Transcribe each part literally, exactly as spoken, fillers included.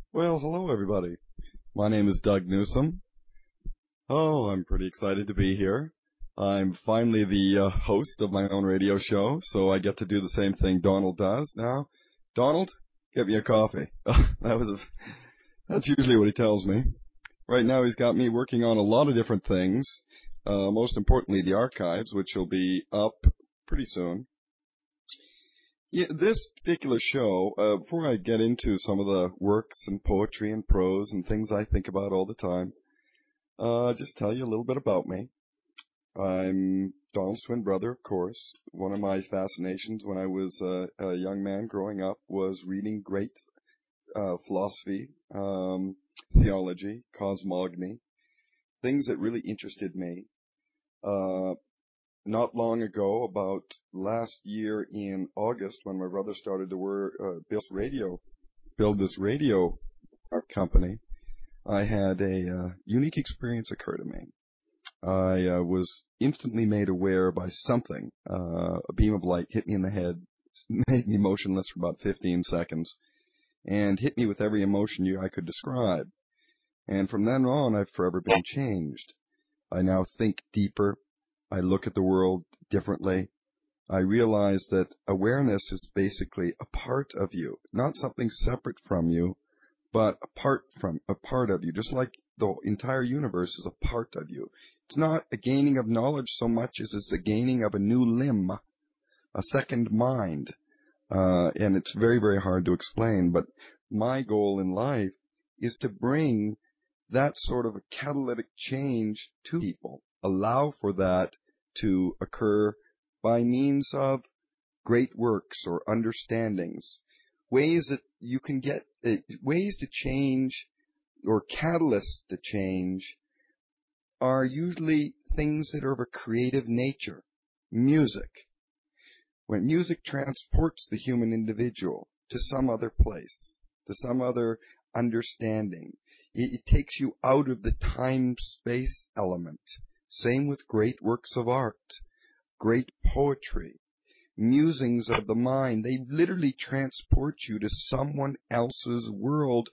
Well, hello everybody. My name is Doug Newsom. Oh, I'm pretty excited to be here. I'm finally the uh, host of my own radio show, so I get to do the same thing Donald does now. Donald, get me a coffee. that was a, that's usually what he tells me. Right now he's got me working on a lot of different things. Uh, most importantly, the archives, which will be up pretty soon. Yeah, this particular show, uh, before I get into some of the works and poetry and prose and things I think about all the time, uh, just tell you a little bit about me. I'm Donald's twin brother, of course. One of my fascinations when I was uh, a young man growing up was reading great uh, philosophy, um, theology, cosmogony, things that really interested me. Uh, Not long ago, about last year in August, when my brother started to work, uh, build radio, build this radio uh, company, I had a uh, unique experience occur to me. I uh, was instantly made aware by something. Uh, a beam of light hit me in the head, made me motionless for about fifteen seconds, and hit me with every emotion you, I could describe. And from then on, I've forever been changed. I now think deeper. I look at the world differently. I realize that awareness is basically a part of you, not something separate from you, but a part from a part of you, just like the entire universe is a part of you. It's not a gaining of knowledge so much as it's a gaining of a new limb, a second mind. Uh, and it's very, very hard to explain, but my goal in life is to bring that sort of a catalytic change to people, allow for that to occur by means of great works or understandings, ways that you can get, uh, ways to change or catalysts to change are usually things that are of a creative nature. Music. When music transports the human individual to some other place, to some other understanding, it, it takes you out of the time-space element. Same with great works of art, great poetry, musings of the mind. They literally transport you to someone else's world,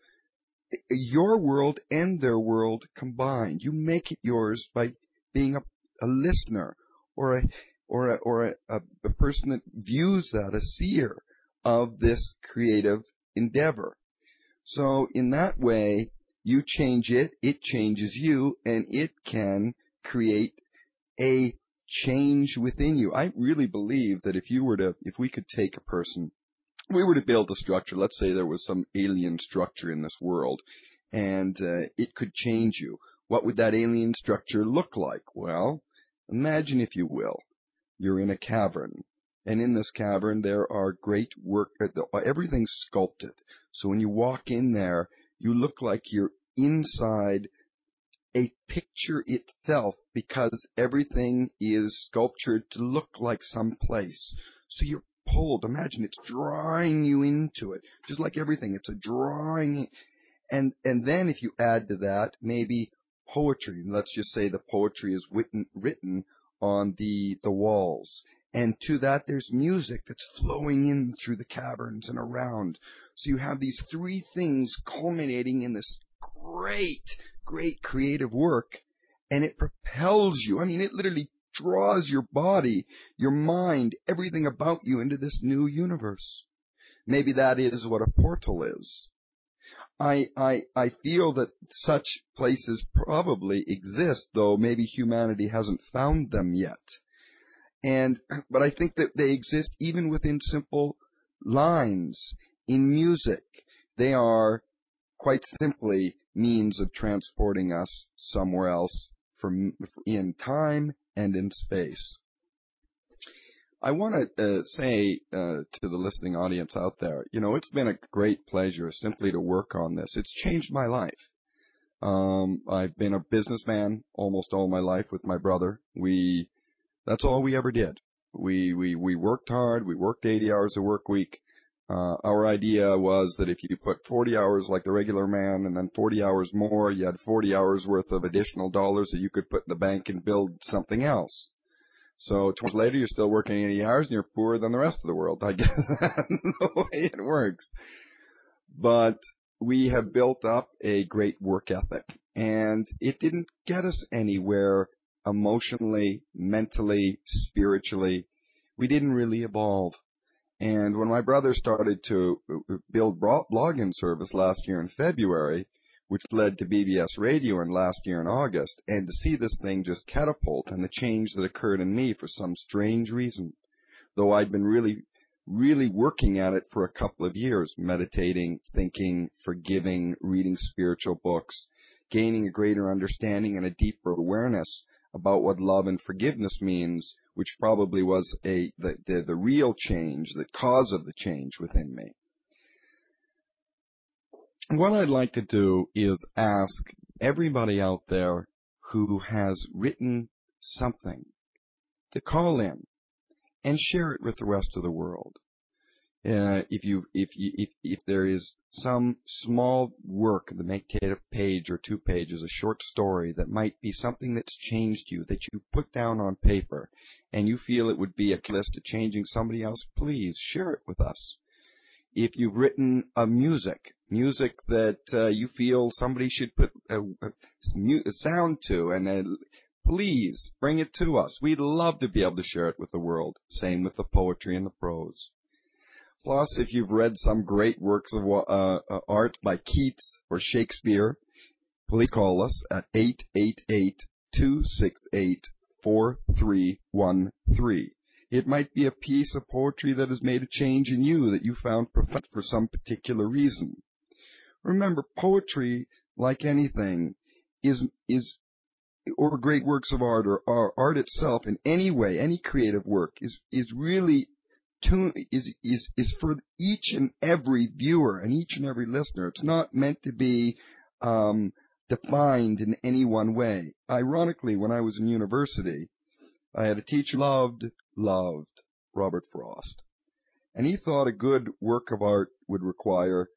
your world and their world combined. You make it yours by being a, a listener or a or a, or a, a, a person that views that, a seer of this creative endeavor. So in that way, you change it, it changes you, and it can create a change within you. I really believe that if you were to, if we could take a person, we were to build a structure, let's say there was some alien structure in this world, and uh, it could change you. What would that alien structure look like? Well, imagine, if you will, you're in a cavern, and in this cavern there are great work, uh, everything's sculpted. So when you walk in there, you look like you're inside a picture itself, because everything is sculptured to look like some place. So you're pulled. Imagine it's drawing you into it, just like everything. It's a drawing, and and then if you add to that maybe poetry, let's just say the poetry is written written on the the walls, and to that there's music that's flowing in through the caverns and around. So you have these three things culminating in this great, great creative work, and it propels you. I mean, it literally draws your body, your mind, everything about you into this new universe. Maybe that is what a portal is. I, I, I feel that such places probably exist, though maybe humanity hasn't found them yet. And, but I think that they exist even within simple lines in music. They are quite simply means of transporting us somewhere else from in time and in space. I want to uh, say uh, to the listening audience out there, you know, it's been a great pleasure simply to work on this. It's changed my life. Um, I've been a businessman almost all my life with my brother. We, that's all we ever did. We, we, we worked hard. We worked eighty hours a work week. Uh, our idea was that if you put forty hours like the regular man and then forty hours more, you had forty hours worth of additional dollars that you could put in the bank and build something else. So two years later, you're still working eighty hours and you're poorer than the rest of the world. I guess that's the way it works. But we have built up a great work ethic, and it didn't get us anywhere emotionally, mentally, spiritually. We didn't really evolve. And when my brother started to build blogging service last year in February, which led to B B S Radio in last year in August, and to see this thing just catapult and the change that occurred in me for some strange reason, though I'd been really, really working at it for a couple of years, meditating, thinking, forgiving, reading spiritual books, gaining a greater understanding and a deeper awareness about what love and forgiveness means, which probably was a the, the, the real change, the cause of the change within me. What I'd like to do is ask everybody out there who has written something to call in and share it with the rest of the world. Uh, if you, if you, if, if there is some small work that may take a page or two pages, a short story that might be something that's changed you, that you put down on paper, and you feel it would be a catalyst to changing somebody else, please share it with us. If you've written a music, music that uh, you feel somebody should put a, a, a sound to, and uh, please bring it to us. We'd love to be able to share it with the world. Same with the poetry and the prose. Plus, if you've read some great works of uh, uh, art by Keats or Shakespeare, please call us at eight eight eight, two six eight, four three one three. It might be a piece of poetry that has made a change in you that you found profound for some particular reason. Remember, poetry, like anything, is is or great works of art or, or art itself in any way, any creative work is is really tune is is is for each and every viewer and each and every listener. It's not meant to be um, defined in any one way. Ironically, when I was in university, I had a teacher who loved, loved Robert Frost. And he thought a good work of art would require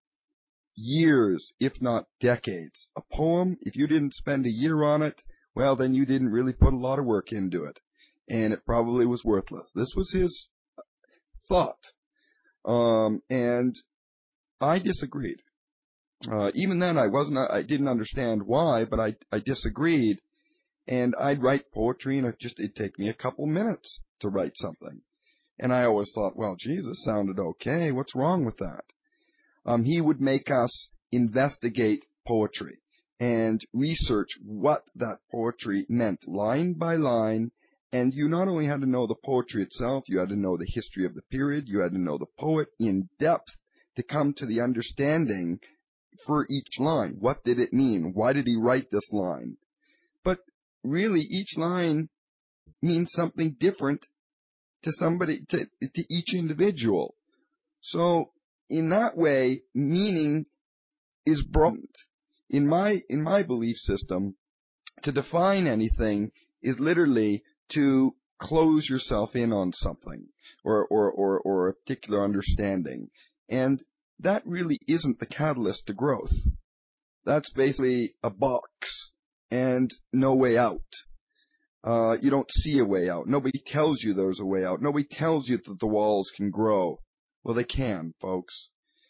years, if not decades. A poem, if you didn't spend a year on it, well, then you didn't really put a lot of work into it. And it probably was worthless. This was his thought. Um, and I disagreed. Uh, even then, I wasn't, I didn't understand why, but I, I disagreed. And I'd write poetry, and it just, it'd take me a couple minutes to write something. And I always thought, well, Jesus sounded okay. What's wrong with that? Um, he would make us investigate poetry and research what that poetry meant line by line. And you not only had to know the poetry itself, you had to know the history of the period, you had to know the poet in depth to come to the understanding for each line. What did it mean? Why did he write this line? But really, each line means something different to somebody, to, to each individual. So in that way, meaning is broadened. In my, in my belief system, to define anything is literally to close yourself in on something or, or, or, or a particular understanding. And that really isn't the catalyst to growth. That's basically a box and no way out. Uh, you don't see a way out. Nobody tells you there's a way out. Nobody tells you that the walls can grow. Well, they can, folks.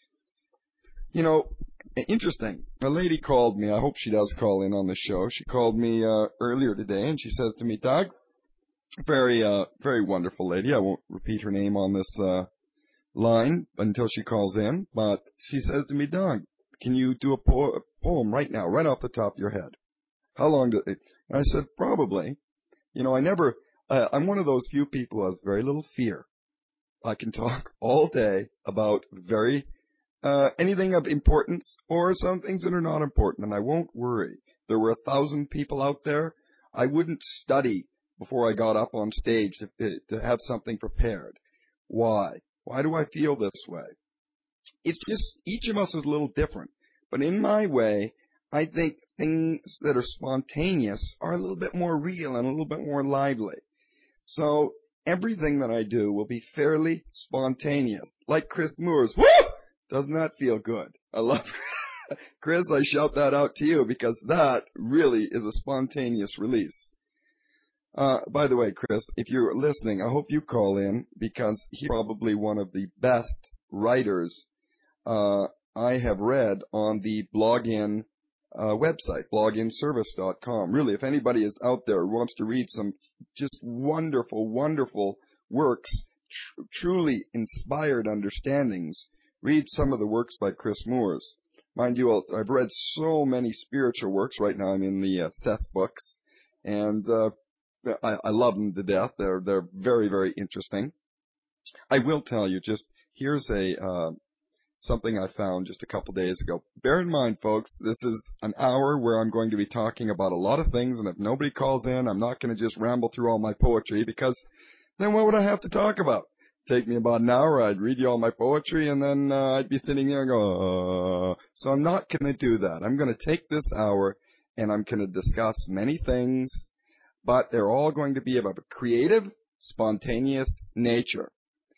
You know, interesting. A lady called me. I hope she does call in on the show. She called me uh, earlier today, and she said to me, Doug, very, uh, very wonderful lady. I won't repeat her name on this uh, line until she calls in, but she says to me, Doug, can you do a, po- a poem right now, right off the top of your head? How long do it? And I said, probably. You know, I never, uh, I'm one of those few people who has very little fear. I can talk all day about very, uh, anything of importance or some things that are not important, and I won't worry. There were a thousand people out there. I wouldn't study before I got up on stage to, to have something prepared. Why? Why do I feel this way? It's just, each of us is a little different. But in my way, I think things that are spontaneous are a little bit more real and a little bit more lively. So everything that I do will be fairly spontaneous. Like Chris Moore's, woo! Doesn't that feel good? I love it. Chris, I shout that out to you because that really is a spontaneous release. Uh, by the way, Chris, if you're listening, I hope you call in because he's probably one of the best writers uh, I have read on the Blogin uh, website, blogin service dot com. Really, if anybody is out there who wants to read some just wonderful, wonderful works, tr- truly inspired understandings, read some of the works by Chris Moores. Mind you, I've read so many spiritual works. Right now I'm in the uh, Seth books, and uh, I, I love them to death. They're, they're very, very interesting. I will tell you, just here's a uh, something I found just a couple days ago. Bear in mind, folks, this is an hour where I'm going to be talking about a lot of things, and if nobody calls in, I'm not going to just ramble through all my poetry, because then what would I have to talk about? Take me about an hour, I'd read you all my poetry, and then uh, I'd be sitting there and go, uh. So I'm not going to do that. I'm going to take this hour, and I'm going to discuss many things, but they're all going to be of a creative, spontaneous nature.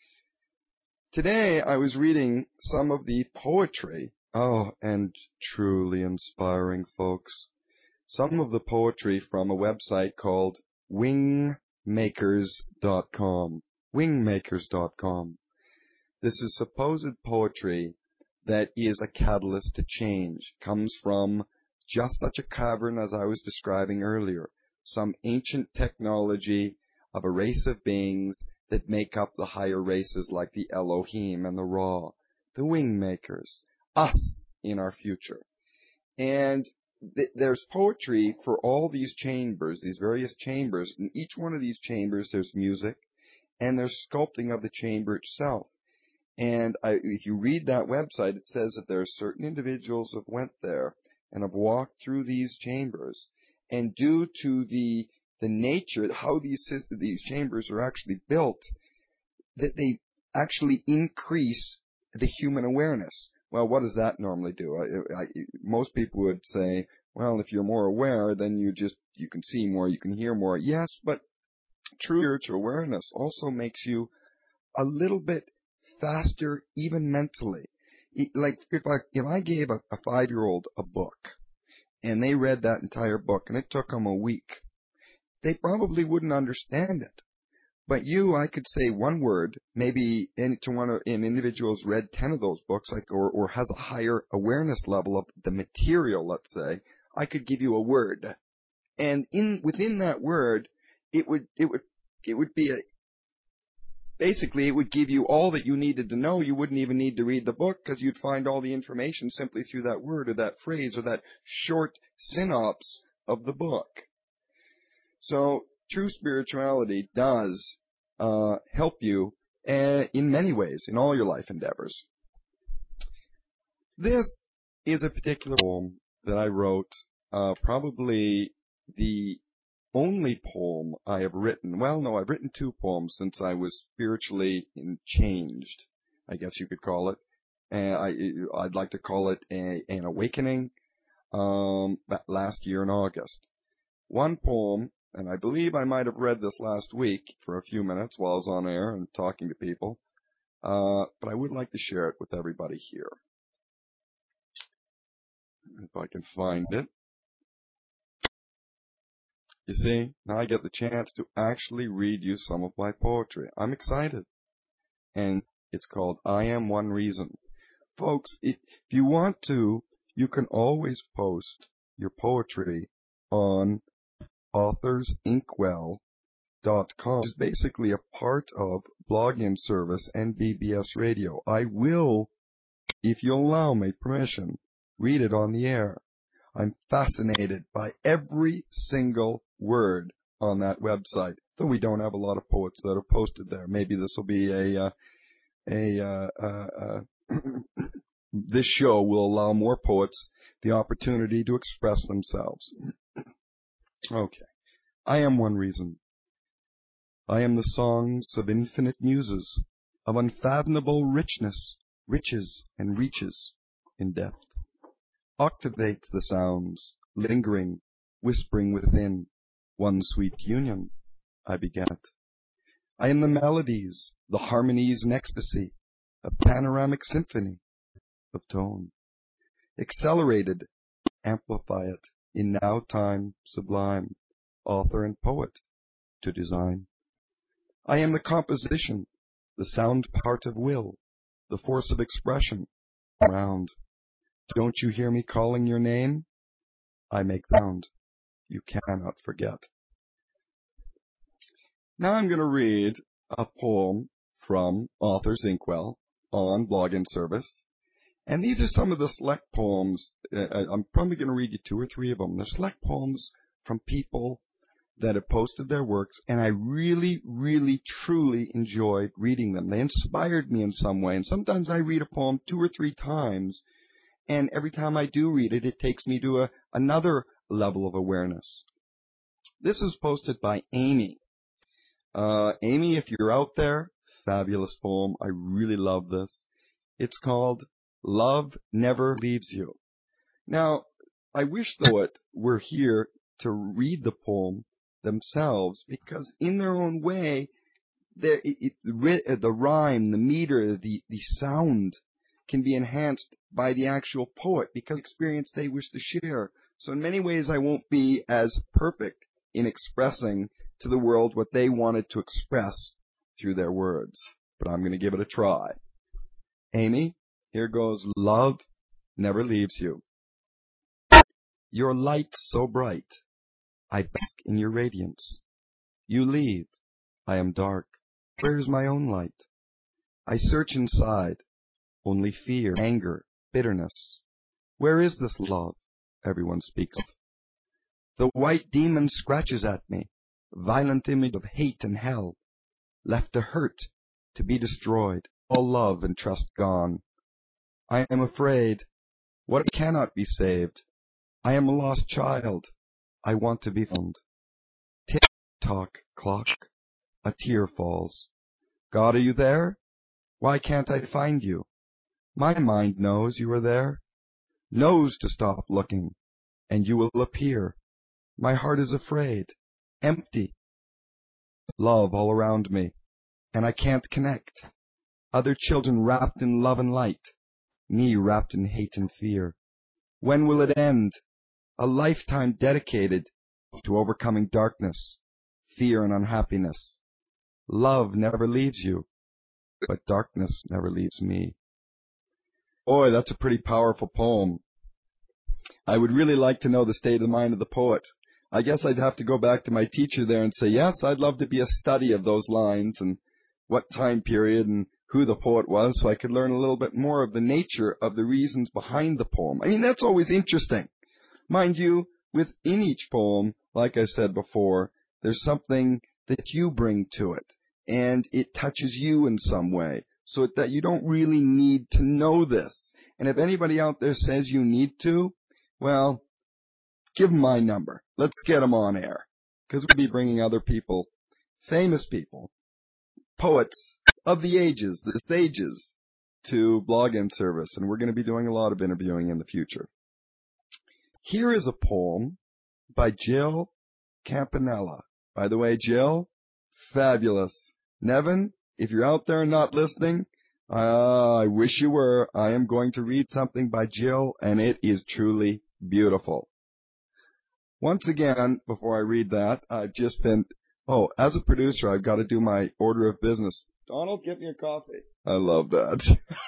Today, I was reading some of the poetry. Oh, and truly inspiring, folks. Some of the poetry from a website called wing makers dot com. wing makers dot com. This is supposed poetry that is a catalyst to change. Comes from just such a cavern as I was describing earlier. Some ancient technology of a race of beings that make up the higher races like the Elohim and the Ra, the wing makers, us in our future. And th- there's poetry for all these chambers, these various chambers. In each one of these chambers there's music, and there's sculpting of the chamber itself. And I, if you read that website, it says that there are certain individuals who have went there and have walked through these chambers, and due to the the nature, how these these chambers are actually built, that they actually increase the human awareness. Well, what does that normally do? I, I, most people would say, well, if you're more aware, then you just you can see more, you can hear more. Yes, but true spiritual awareness also makes you a little bit faster, even mentally. Like if I if I gave a, a five-year-old a book, and they read that entire book, and it took them a week, they probably wouldn't understand it. But you, I could say one word, maybe in, to one of, an individual who's read ten of those books, like, or, or has a higher awareness level of the material, let's say, I could give you a word. And in, within that word, it would, it would, it would be a, basically, it would give you all that you needed to know. You wouldn't even need to read the book, because you'd find all the information simply through that word or that phrase or that short synopsis of the book. So true spirituality does uh, help you uh, in many ways in all your life endeavors. This is a particular poem that I wrote, uh, probably the only poem I have written. Well, no, I've written two poems since I was spiritually changed, I guess you could call it. And I, I'd like to call it a, an awakening um, last year in August. One poem, and I believe I might have read this last week for a few minutes while I was on air and talking to people, uh, but I would like to share it with everybody here. If I can find it. You see, now I get the chance to actually read you some of my poetry. I'm excited. And it's called I Am One Reason. Folks, if you want to, you can always post your poetry on authors inkwell dot com, which is basically a part of Blogin Service and B B S Radio. I will, if you'll allow me permission, read it on the air. I'm fascinated by every single word on that website, though we don't have a lot of poets that are posted there. Maybe this will be a, uh, a, uh, uh, uh, this show will allow more poets the opportunity to express themselves. Okay. I am one reason. I am the songs of infinite muses, of unfathomable richness, riches and reaches in depth. Octavate the sounds, lingering, whispering within, one sweet union, I began it. I am the melodies, the harmonies and ecstasy, a panoramic symphony of tone. Accelerated, amplify it, in now time sublime, author and poet to design. I am the composition, the sound part of will, the force of expression, round. Don't you hear me calling your name? I make the sound you cannot forget. Now I'm going to read a poem from Authors Inkwell on Blog and Service. And these are some of the select poems. Uh, I'm probably going to read you two or three of them. They're select poems from people that have posted their works, and I really, really, truly enjoyed reading them. They inspired me in some way, and sometimes I read a poem two or three times, and every time I do read it, it takes me to a, another level of awareness. This is posted by Amy. Uh, Amy, if you're out there, fabulous poem. I really love this. It's called Love Never Leaves You. Now, I wish the poet were here to read the poem themselves, because in their own way, it, it, the rhyme, the meter, the, the sound can be enhanced by the actual poet because of the experience they wish to share. So in many ways, I won't be as perfect in expressing to the world what they wanted to express through their words, but I'm going to give it a try. Amy, here goes. Love never leaves you. Your light so bright, I bask in your radiance. You leave, I am dark. Where's my own light? I search inside, only fear, anger, bitterness. Where is this love everyone speaks of? The white demon scratches at me, violent image of hate and hell, left to hurt, to be destroyed, all love and trust gone. I am afraid, what cannot be saved? I am a lost child, I want to be found. Tick-tock clock, a tear falls. God, are you there? Why can't I find you? My mind knows you are there, knows to stop looking, and you will appear. My heart is afraid, empty. Love all around me, and I can't connect. Other children wrapped in love and light, me wrapped in hate and fear. When will it end? A lifetime dedicated to overcoming darkness, fear and unhappiness. Love never leaves you, but darkness never leaves me. Boy, that's a pretty powerful poem. I would really like to know the state of the mind of the poet. I guess I'd have to go back to my teacher there and say, yes, I'd love to be a study of those lines and what time period and who the poet was, so I could learn a little bit more of the nature of the reasons behind the poem. I mean, that's always interesting. Mind you, within each poem, like I said before, there's something that you bring to it, and it touches you in some way, so that you don't really need to know this. And if anybody out there says you need to, well, give them my number. Let's get them on air, because we'll be bringing other people, famous people, poets of the ages, the sages, to Blog and Service, and we're going to be doing a lot of interviewing in the future. Here is a poem by Jill Campanella. By the way, Jill, fabulous. Nevin, if you're out there and not listening, uh, I wish you were. I am going to read something by Jill, and it is truly beautiful. Once again, before I read that, I've just been, oh, as a producer, I've got to do my order of business. Donald, get me a coffee. I love that.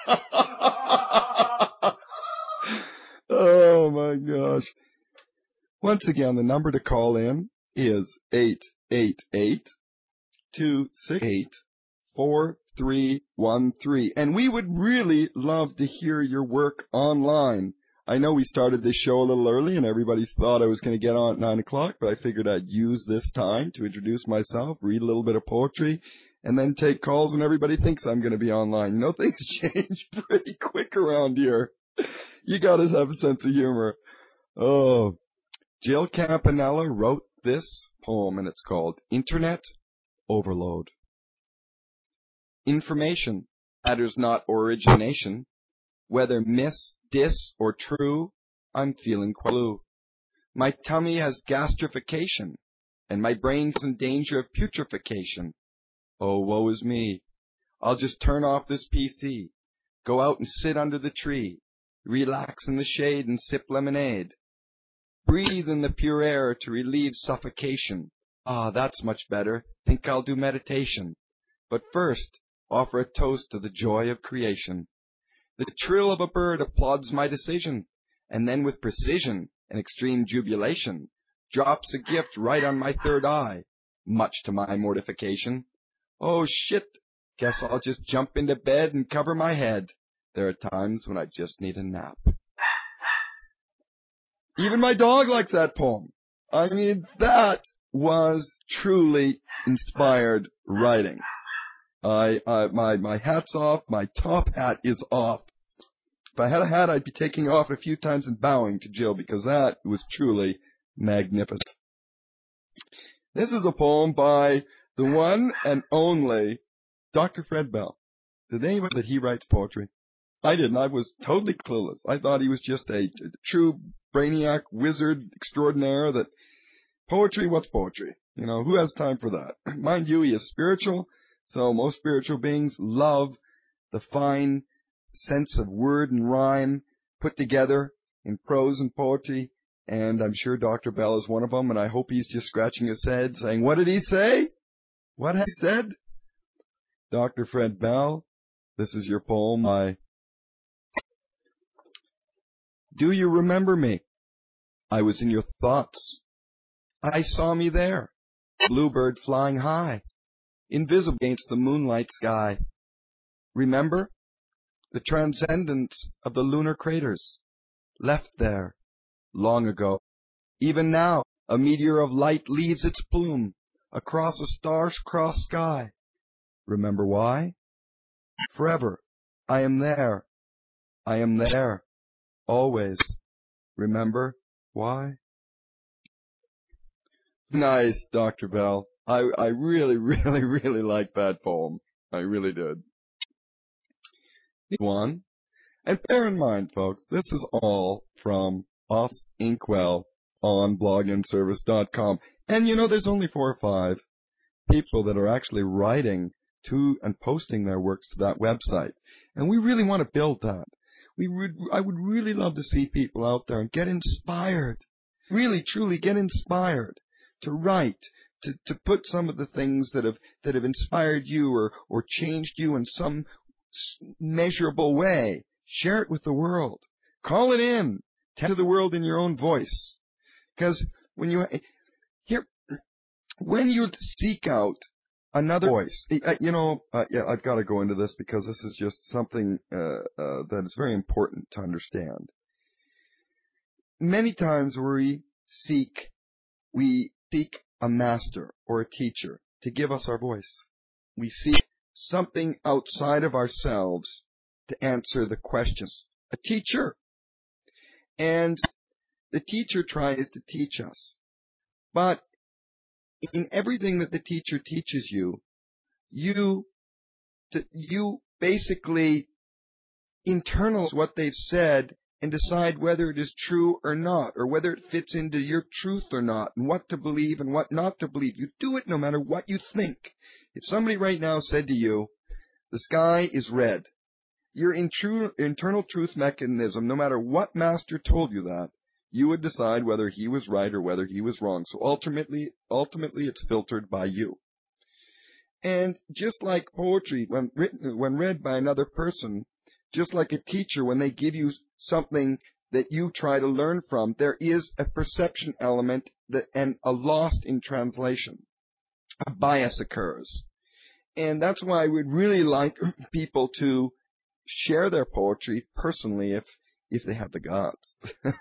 Oh, my gosh. Once again, the number to call in is eight eight eight, two six eight, four three one three. And we would really love to hear your work online. I know we started this show a little early and everybody thought I was going to get on at nine o'clock, but I figured I'd use this time to introduce myself, read a little bit of poetry, and then take calls when everybody thinks I'm going to be online. You know, things change pretty quick around here. You got to have a sense of humor. Oh, Jill Campanella wrote this poem, and it's called Internet Overload. Information matters not origination. Whether miss, dis, or true, I'm feeling blue. My tummy has gastrification, and my brain's in danger of putrefaction. Oh, woe is me. I'll just turn off this P C, go out and sit under the tree, relax in the shade and sip lemonade. Breathe in the pure air to relieve suffocation. Ah, that's much better. Think I'll do meditation. But first, offer a toast to the joy of creation. The trill of a bird applauds my decision, and then with precision and extreme jubilation drops a gift right on my third eye, much to my mortification. Oh shit, guess I'll just jump into bed and cover my head. There are times when I just need a nap. Even my dog likes that poem. I mean, that was truly inspired writing. I, I, my, my hat's off. My top hat is off. If I had a hat, I'd be taking off a few times and bowing to Jill because that was truly magnificent. This is a poem by the one and only Doctor Fred Bell. Did anybody know that he writes poetry? I didn't. I was totally clueless. I thought he was just a, a true brainiac wizard extraordinaire that poetry, what's poetry? You know, who has time for that? Mind you, he is spiritual, so most spiritual beings love the fine sense of word and rhyme put together in prose and poetry, and I'm sure Doctor Bell is one of them, and I hope he's just scratching his head saying, what did he say? What has he said? Doctor Fred Bell, this is your poem. I Do you remember me? I was in your thoughts. I saw me there, bluebird flying high, invisible against the moonlight sky. Remember the transcendence of the lunar craters, left there long ago. Even now, a meteor of light leaves its plume across a star-crossed sky. Remember why? Forever, I am there. I am there, always. Remember why? Nice, Doctor Bell. I, I really, really, really like that poem. I really did. One. And bear in mind, folks, this is all from Office Inkwell on blogin service dot com. And you know, there's only four or five people that are actually writing to and posting their works to that website. And we really want to build that. We would, I would really love to see people out there and get inspired. Really, truly get inspired to write, to, to put some of the things that have, that have inspired you or, or changed you in some measurable way. Share it with the world. Call it in. Tell the world in your own voice. Because when you, here, when you seek out another voice, you know, uh, yeah, I've got to go into this because this is just something uh, uh, that is very important to understand. Many times we seek, we seek a master or a teacher to give us our voice. We seek something outside of ourselves to answer the questions. A teacher. And the teacher tries to teach us. But in everything that the teacher teaches you, you, you basically internalize what they've said and decide whether it is true or not, or whether it fits into your truth or not, and what to believe and what not to believe. You do it no matter what you think. If somebody right now said to you, the sky is red, your intru- internal truth mechanism, no matter what master told you that, you would decide whether he was right or whether he was wrong. So ultimately, ultimately it's filtered by you. And just like poetry, when written, when read by another person, just like a teacher, when they give you something that you try to learn from, there is a perception element that, and a lost in translation. A bias occurs. And that's why I would really like people to share their poetry personally if, if they have the guts.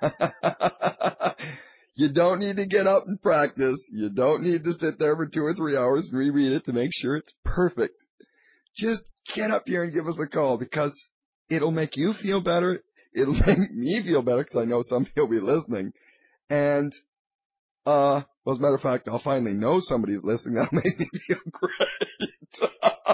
You don't need to get up and practice. You don't need to sit there for two or three hours and reread it to make sure it's perfect. Just get up here and give us a call because it'll make you feel better. It'll make me feel better because I know some people will be listening. And, uh, well, as a matter of fact, I'll finally know somebody's listening. That'll make me feel great.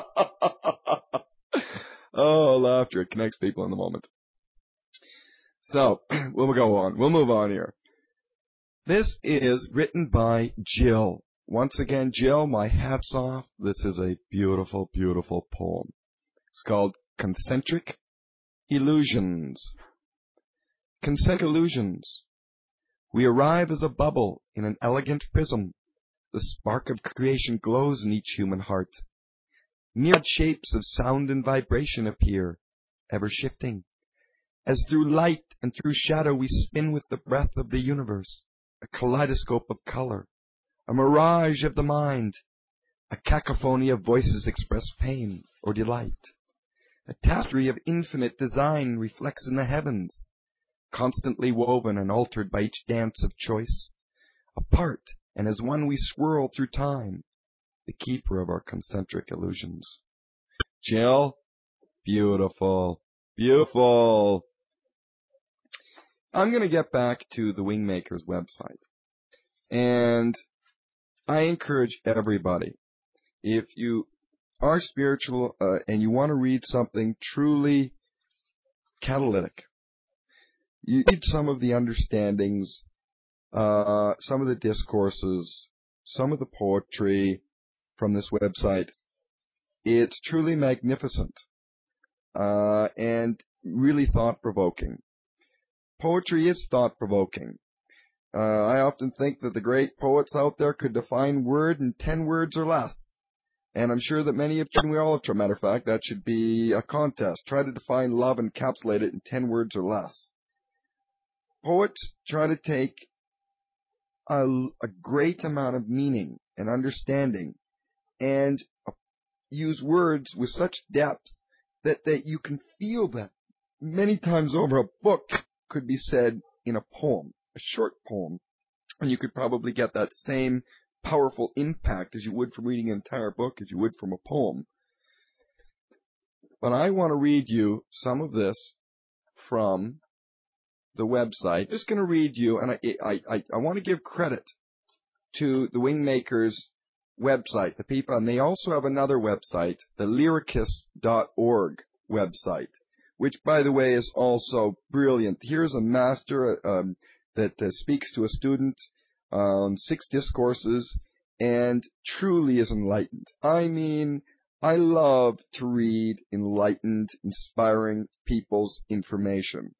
Oh, laughter. It connects people in the moment. So, we'll go on. We'll move on here. This is written by Jill. Once again, Jill, my hat's off. This is a beautiful, beautiful poem. It's called Concentric Illusions. Concentric illusions. We arrive as a bubble in an elegant prism. The spark of creation glows in each human heart. Myriad shapes of sound and vibration appear, ever shifting, as through light and through shadow we spin with the breath of the universe, a kaleidoscope of color, a mirage of the mind, a cacophony of voices express pain or delight. A tapestry of infinite design reflects in the heavens, constantly woven and altered by each dance of choice. Apart and as one we swirl through time, the keeper of our concentric illusions. Jill? Beautiful. Beautiful. I'm going to get back to the Wingmakers website. And I encourage everybody, if you are spiritual uh, and you want to read something truly catalytic, you read some of the understandings, uh, some of the discourses, some of the poetry from this website. It's truly magnificent uh, and really thought-provoking. Poetry is thought-provoking. Uh, I often think that the great poets out there could define word in ten words or less. And I'm sure that many of you, we all have tried. Matter of fact, that should be a contest. Try to define love and encapsulate it in ten words or less. Poets try to take a, a great amount of meaning and understanding and use words with such depth that, that you can feel that many times over. A book could be said in a poem, a short poem, and you could probably get that same powerful impact as you would from reading an entire book, as you would from a poem. But I want to read you some of this from the website. I'm just going to read you, and I, I, I, I want to give credit to the Wingmakers website, the people, and they also have another website, the lyricus dot org website, which, by the way, is also brilliant. Here's a master um, that uh, speaks to a student on six discourses and truly is enlightened. I mean, I love to read enlightened, inspiring people's information.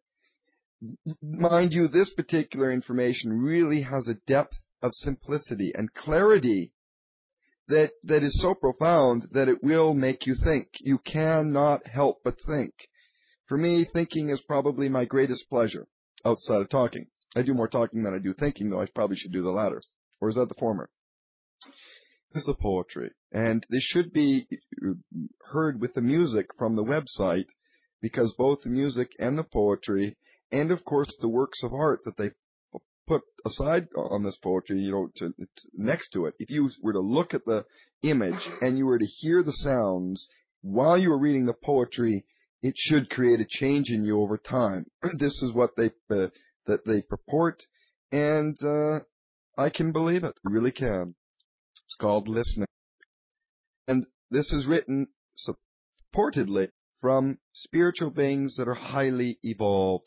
Mind you, this particular information really has a depth of simplicity and clarity that, that is so profound that it will make you think. You cannot help but think. For me, thinking is probably my greatest pleasure outside of talking. I do more talking than I do thinking, though I probably should do the latter. Or is that the former? This is the poetry. And this should be heard with the music from the website, because both the music and the poetry, and of course the works of art that they put aside on this poetry, you know, to, to, next to it, if you were to look at the image and you were to hear the sounds while you were reading the poetry, it should create a change in you over time. This is what they uh, that they purport, and uh, I can believe it. I really can. It's called Listening. And this is written purportedly from spiritual beings that are highly evolved.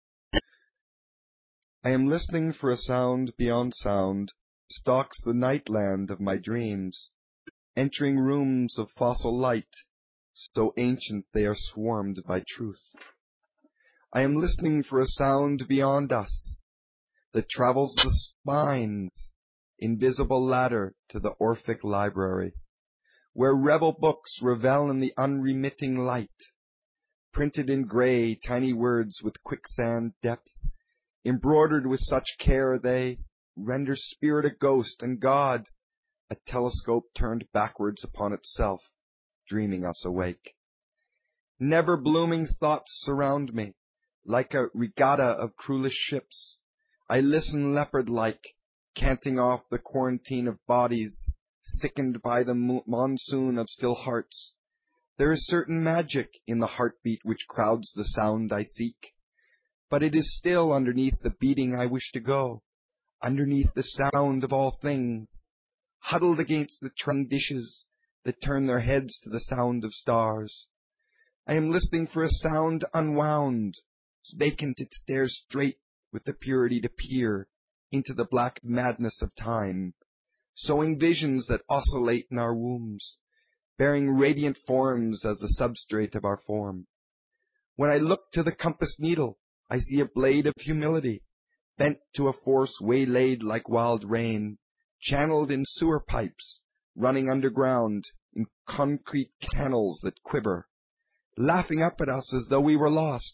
I am listening for a sound beyond sound, stalks the nightland of my dreams, entering rooms of fossil light, so ancient they are swarmed by truth. I am listening for a sound beyond us, that travels the spine's invisible ladder to the Orphic library, where rebel books revel in the unremitting light, printed in gray tiny words with quicksand depth, embroidered with such care they render spirit a ghost and God a telescope turned backwards upon itself, dreaming us awake. Never blooming thoughts surround me, like a regatta of crewless ships. I listen leopard-like, canting off the quarantine of bodies, sickened by the mo- monsoon of still hearts. There is certain magic in the heartbeat which crowds the sound I seek, but it is still underneath the beating I wish to go, underneath the sound of all things, huddled against the trembling dishes that turn their heads to the sound of stars. I am listening for a sound unwound, vacant it stares straight with the purity to peer into the black madness of time, sowing visions that oscillate in our wombs, bearing radiant forms as the substrate of our form. When I look to the compass needle, I see a blade of humility, bent to a force waylaid like wild rain, channeled in sewer pipes, running underground in concrete canals that quiver, laughing up at us as though we were lost,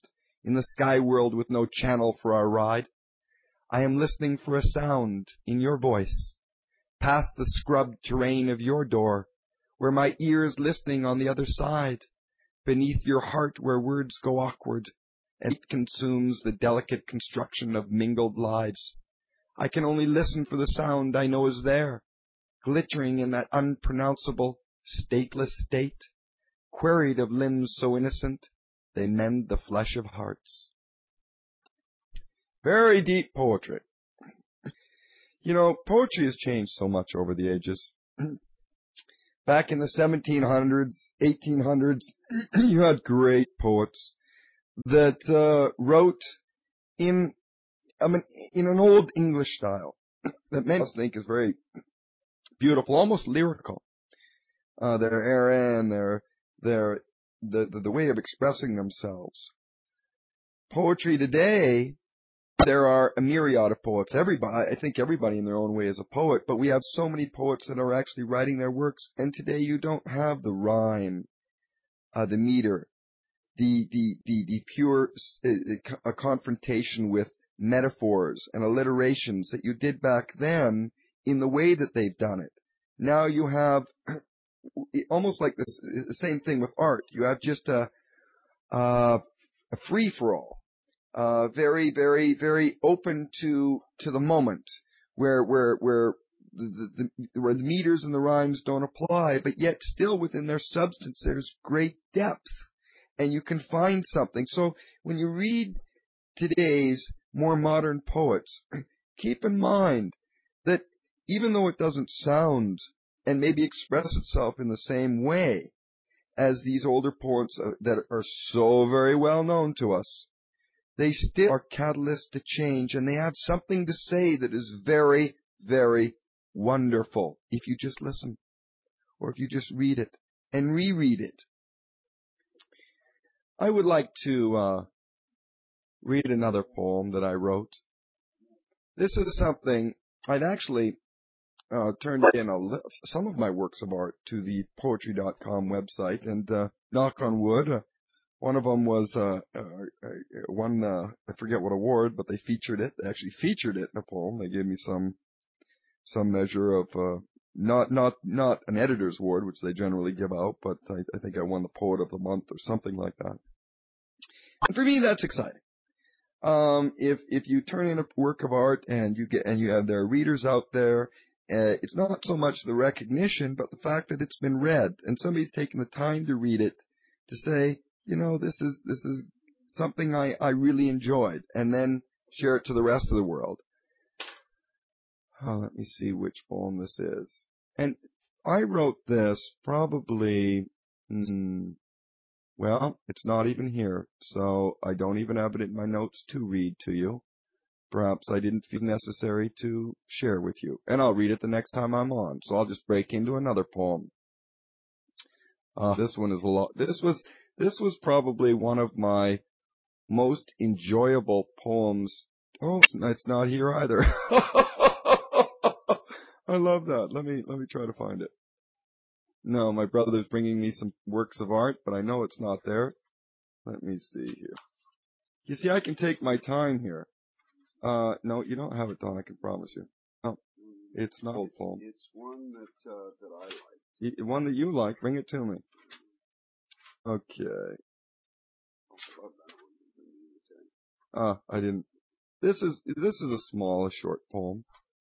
in the sky world with no channel for our ride. I am listening for a sound in your voice, past the scrubbed terrain of your door, where my ear's listening on the other side, beneath your heart where words go awkward, and it consumes the delicate construction of mingled lives. I can only listen for the sound I know is there, glittering in that unpronounceable, stateless state, queried of limbs so innocent, they mend the flesh of hearts. Very deep poetry. You know, poetry has changed so much over the ages. Back in the seventeen hundreds, eighteen hundreds, you had great poets that uh, wrote in, I mean, in an old English style that many of us think is very beautiful, almost lyrical. Uh, their era and their their the, the the way of expressing themselves. Poetry today, there are a myriad of poets. Everybody, I think everybody in their own way is a poet, but we have so many poets that are actually writing their works, and today you don't have the rhyme, uh, the meter, the the the, the pure uh, a confrontation with metaphors and alliterations that you did back then in the way that they've done it. Now you have almost like this, the same thing with art. You have just a, uh, a free-for-all, uh, very, very, very open to to the moment, where where where the, the, the where the meters and the rhymes don't apply, but yet still within their substance there's great depth, and you can find something. So when you read today's more modern poets, keep in mind that even though it doesn't sound and maybe express itself in the same way as these older poets that are so very well known to us, they still are catalysts to change, and they have something to say that is very, very wonderful if you just listen, or if you just read it and reread it. I would like to uh, read another poem that I wrote. This is something I'd actually Uh, turned in a li- some of my works of art to the poetry dot com website, and uh, knock on wood, uh, one of them was uh, uh, uh, one, uh, I forget what award, but they featured it. They actually featured it in a poem. They gave me some some measure of, uh, not not not an editor's award, which they generally give out, but I, I think I won the Poet of the Month or something like that. And for me, that's exciting. Um, if if you turn in a work of art and you get and you have there are readers out there, Uh, it's not so much the recognition, but the fact that it's been read and somebody's taken the time to read it, to say, you know, this is this is something I, I really enjoyed, and then share it to the rest of the world. Oh, let me see which poem this is. And I wrote this probably, mm, well, it's not even here, so I don't even have it in my notes to read to you. Perhaps I didn't feel necessary to share with you. And I'll read it the next time I'm on. So I'll just break into another poem. Uh, this one is a lot. This was, this was probably one of my most enjoyable poems. Oh, it's not here either. I love that. Let me, let me try to find it. No, my brother's bringing me some works of art, but I know it's not there. Let me see here. You see, I can take my time here. Uh, no, you don't have it, Don, I can promise you. Oh, it's not old poem. It's one that, uh, that I like. Y- One that you like, bring it to me. Okay. Ah, I didn't. This is, this is a small, short poem.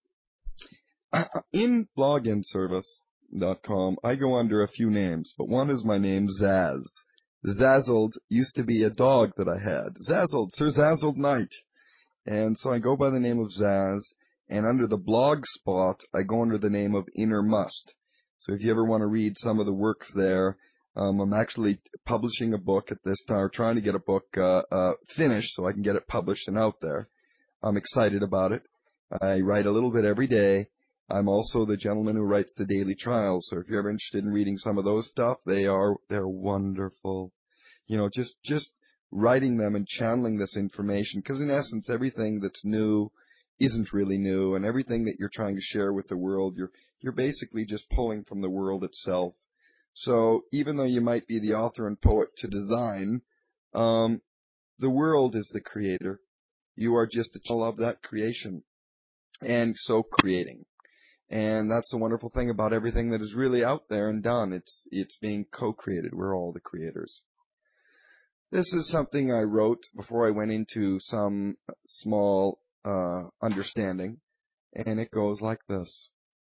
In blogin service dot com, I go under a few names, but one is my name, Zaz. Zazzled used to be a dog that I had. Zazzled, Sir Zazzled Knight. And so I go by the name of Zaz, and under the blog spot, I go under the name of Inner Must. So if you ever want to read some of the works there, um, I'm actually publishing a book at this time, or trying to get a book uh, uh, finished so I can get it published and out there. I'm excited about it. I write a little bit every day. I'm also the gentleman who writes the Daily Trials, so if you're ever interested in reading some of those stuff, they are, they're wonderful. You know, just, just writing them and channeling this information, because in essence, everything that's new isn't really new, and everything that you're trying to share with the world, you're, you're basically just pulling from the world itself. So even though you might be the author and poet to design, um, the world is the creator. You are just a channel of that creation, and so creating. And that's the wonderful thing about everything that is really out there and done. It's it's being co-created. We're all the creators. This is something I wrote before I went into some small uh, understanding, and it goes like this.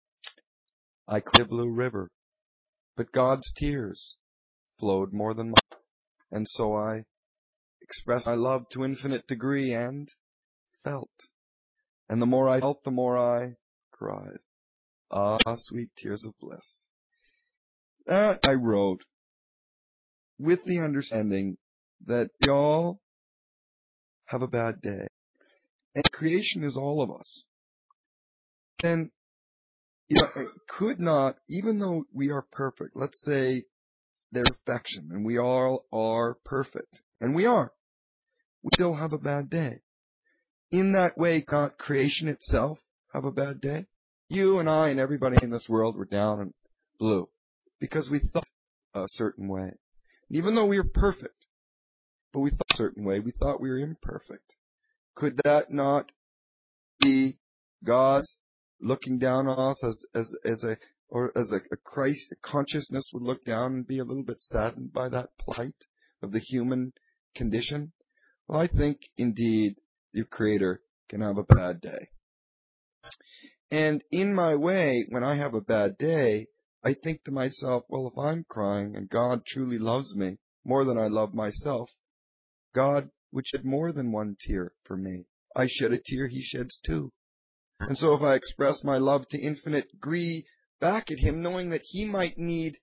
I cried a blue river, but God's tears flowed more than mine, and so I expressed my love to infinite degree and felt. And the more I felt, the more I cried. Ah, sweet tears of bliss. That I wrote with the understanding that y'all have a bad day. And creation is all of us. And you know, it could not, even though we are perfect, let's say there's perfection, and we all are perfect, and we are, we still have a bad day. In that way, can't creation itself have a bad day? You and I and everybody in this world were down and blue because we thought a certain way. And even though we were perfect, but we thought a certain way, we thought we were imperfect. Could that not be God's looking down on us as as as a or as a, a Christ a consciousness would look down and be a little bit saddened by that plight of the human condition? Well, I think indeed the Creator can have a bad day. And in my way, when I have a bad day, I think to myself, well, if I'm crying and God truly loves me more than I love myself, God would shed more than one tear for me. I shed a tear, He sheds two. And so if I express my love to infinite degree back at Him, knowing that He might need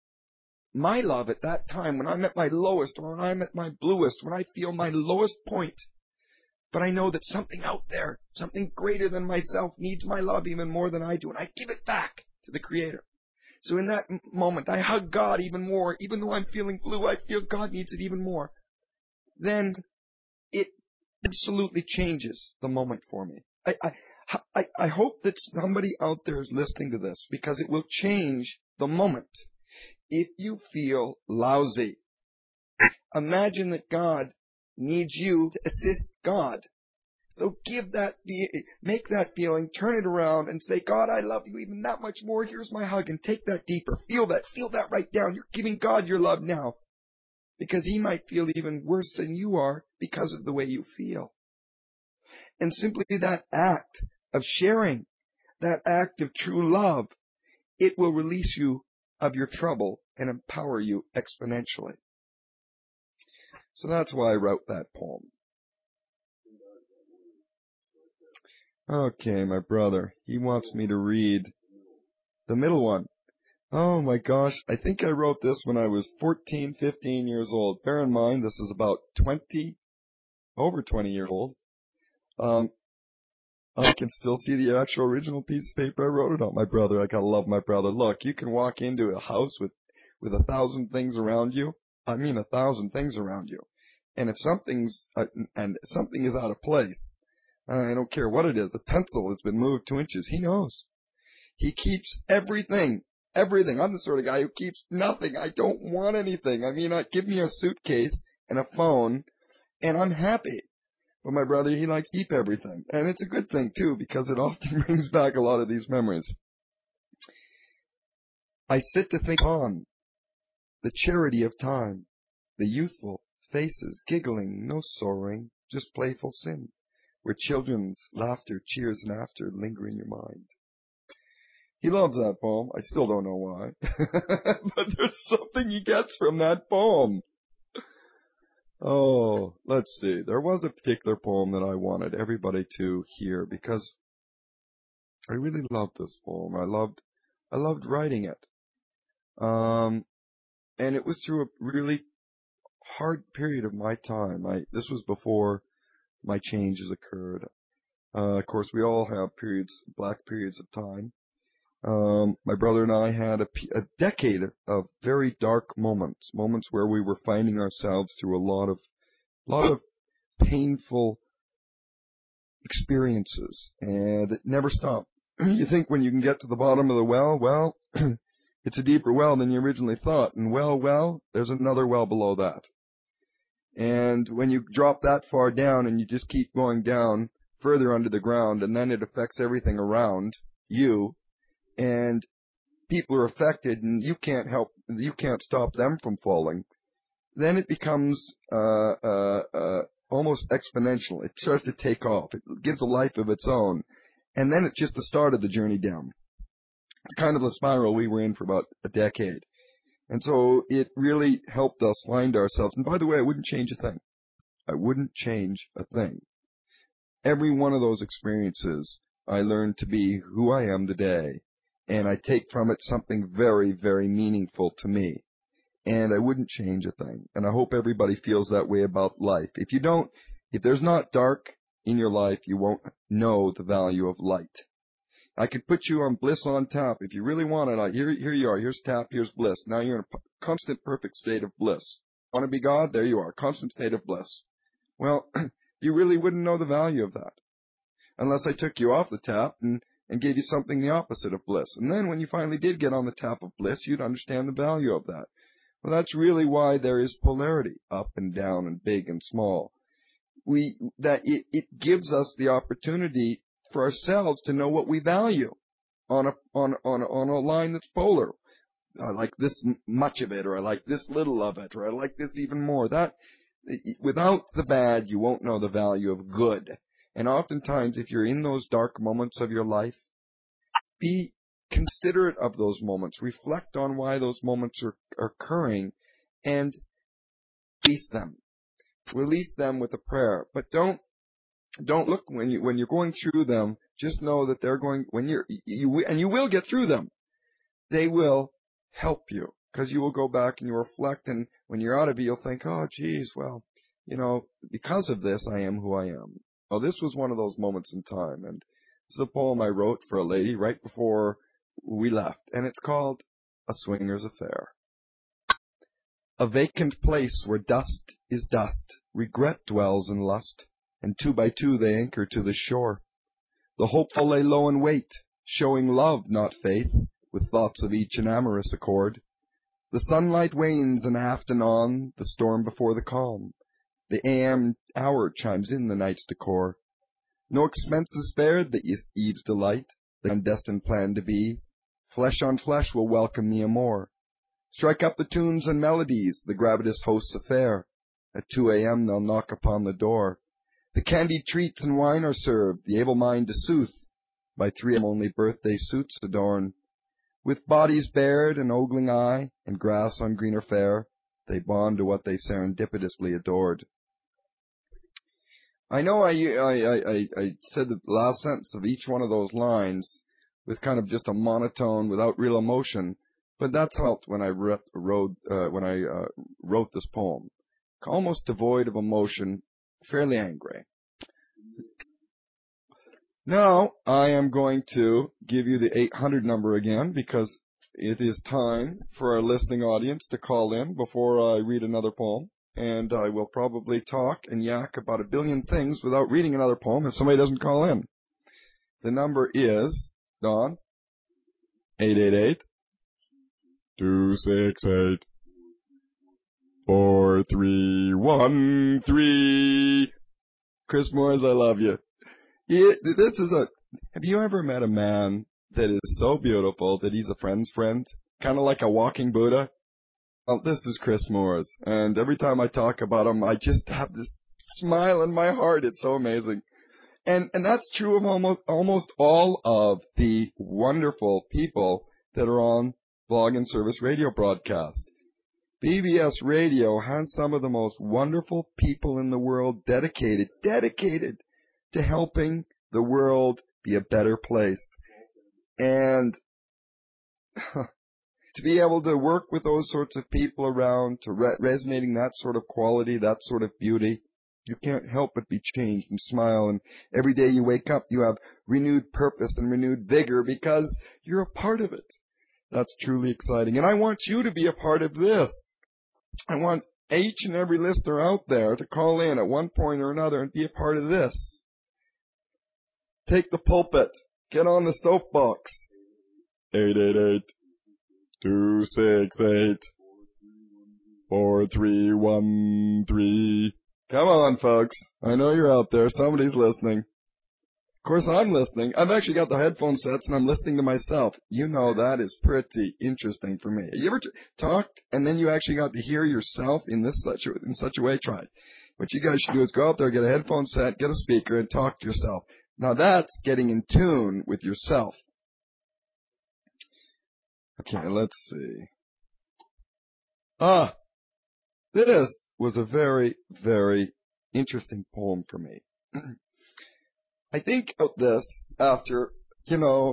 my love at that time, when I'm at my lowest, or when I'm at my bluest, when I feel my lowest point, but I know that something out there, something greater than myself, needs my love even more than I do, and I give it back to the Creator. So in that m- moment, I hug God even more. Even though I'm feeling blue, I feel God needs it even more. Then it absolutely changes the moment for me. I, I, I, I hope that somebody out there is listening to this, because it will change the moment. If you feel lousy, imagine that God needs you to assist God. So give that, make that feeling, turn it around and say, God, I love you even that much more. Here's my hug, and take that deeper. Feel that, feel that right down. You're giving God your love now, because He might feel even worse than you are because of the way you feel. And simply that act of sharing, that act of true love, it will release you of your trouble and empower you exponentially. So that's why I wrote that poem. Okay, my brother, he wants me to read the middle one. Oh my gosh, I think I wrote this when I was fourteen, fifteen years old. Bear in mind, this is about twenty, over twenty years old. Um, I can still see the actual original piece of paper I wrote it on. My brother, I gotta love my brother. Look, you can walk into a house with, with a thousand things around you. I mean a thousand things around you. And if something's, uh, and something is out of place, I don't care what it is. The pencil has been moved two inches. He knows. He keeps everything. Everything. I'm the sort of guy who keeps nothing. I don't want anything. I mean, uh, give me a suitcase and a phone, and I'm happy. But my brother, he likes to keep everything. And it's a good thing, too, because it often brings back a lot of these memories. I sit to think on the charity of time, the youthful faces giggling, no sorrowing, just playful sin, where children's laughter, cheers, and after linger in your mind. He loves that poem. I still don't know why. But there's something he gets from that poem. Oh, let's see. There was a particular poem that I wanted everybody to hear, because I really loved this poem. I loved, I loved writing it. Um, and it was through a really hard period of my time. I, this was before my changes occurred. Uh, of course, we all have periods, black periods of time. Um, my brother and I had a, a decade of very dark moments, moments where we were finding ourselves through a lot of, lot of painful experiences, and it never stopped. You think when you can get to the bottom of the well, well, it's a deeper well than you originally thought, and well, well, there's another well below that. And when you drop that far down and you just keep going down further under the ground, and then it affects everything around you, and people are affected, and you can't help, you can't stop them from falling, then it becomes uh, uh, uh, almost exponential. It starts to take off. It gives a life of its own. And then it's just the start of the journey down. It's kind of a spiral we were in for about a decade. And so it really helped us find ourselves. And by the way, I wouldn't change a thing. I wouldn't change a thing. Every one of those experiences, I learned to be who I am today. And I take from it something very, very meaningful to me. And I wouldn't change a thing. And I hope everybody feels that way about life. If you don't, if there's not dark in your life, you won't know the value of light. I could put you on bliss on tap if you really want it. Here, here you are. Here's tap. Here's bliss. Now you're in a constant, perfect state of bliss. Want to be God? There you are. Constant state of bliss. Well, you really wouldn't know the value of that unless I took you off the tap and, and gave you something the opposite of bliss. And then when you finally did get on the tap of bliss, you'd understand the value of that. Well, that's really why there is polarity, up and down and big and small. We, that it, it gives us the opportunity for ourselves to know what we value on a, on, on, on a line that's polar. I like this much of it, or I like this little of it, or I like this even more. That, without the bad, you won't know the value of good. And oftentimes, if you're in those dark moments of your life, be considerate of those moments. Reflect on why those moments are, are occurring, and release them. Release them with a prayer. But don't don't look when you when you're going through them. Just know that they're going when you're you and you will get through them. They will help you because you will go back and you reflect. And when you're out of it, you'll think, "Oh, geez, well, you know, because of this, I am who I am." Oh, this was one of those moments in time, and it's a poem I wrote for a lady right before we left, and it's called A Swinger's Affair. A vacant place where dust is dust, regret dwells in lust, and two by two they anchor to the shore. The hopeful lay low and wait, showing love, not faith, with thoughts of each in amorous accord. The sunlight wanes, and aft and on, the storm before the calm. The A M hour chimes in the night's decor. No expenses spared, the eve's delight, the undestined plan to be. Flesh on flesh will welcome the amour. Strike up the tunes and melodies, the gravitas hosts affair. At two a m they'll knock upon the door. The candied treats and wine are served, the able mind to soothe. By three a m only birthday suits adorn. With bodies bared and ogling eye, and grass on greener fare, they bond to what they serendipitously adored. I know I, I, I, I said the last sentence of each one of those lines with kind of just a monotone without real emotion, but that's helped when I wrote, wrote, uh, when I uh, wrote this poem. Almost devoid of emotion, fairly angry. Now I am going to give you the eight hundred number again because it is time for our listening audience to call in before I read another poem. And I will probably talk and yak about a billion things without reading another poem if somebody doesn't call in. The number is, Don, eight eight eight, two six eight, four three one three. Chris Moores, I love you. He, this is a, have you ever met a man that is so beautiful that he's a friend's friend? Kind of like a walking Buddha? Well, this is Chris Moores, and every time I talk about him, I just have this smile in my heart. It's so amazing. And and that's true of almost almost all of the wonderful people that are on Blog and Service Radio broadcast. B B S Radio has some of the most wonderful people in the world dedicated, dedicated to helping the world be a better place. And to be able to work with those sorts of people around, to re- resonating that sort of quality, that sort of beauty, you can't help but be changed and smile. And every day you wake up, you have renewed purpose and renewed vigor because you're a part of it. That's truly exciting. And I want you to be a part of this. I want each and every listener out there to call in at one point or another and be a part of this. Take the pulpit. Get on the soapbox. eight eight eight, two six eight, Four, three, one, three. Come on, folks. I know you're out there. Somebody's listening. Of course, I'm listening. I've actually got the headphone sets, and I'm listening to myself. You know, that is pretty interesting for me. You ever t- talked, and then you actually got to hear yourself in this such a, in such a way? Try it. What you guys should do is go out there, get a headphone set, get a speaker, and talk to yourself. Now, that's getting in tune with yourself. Okay, let's see. Ah, this was a very, very interesting poem for me. I think of this after, you know,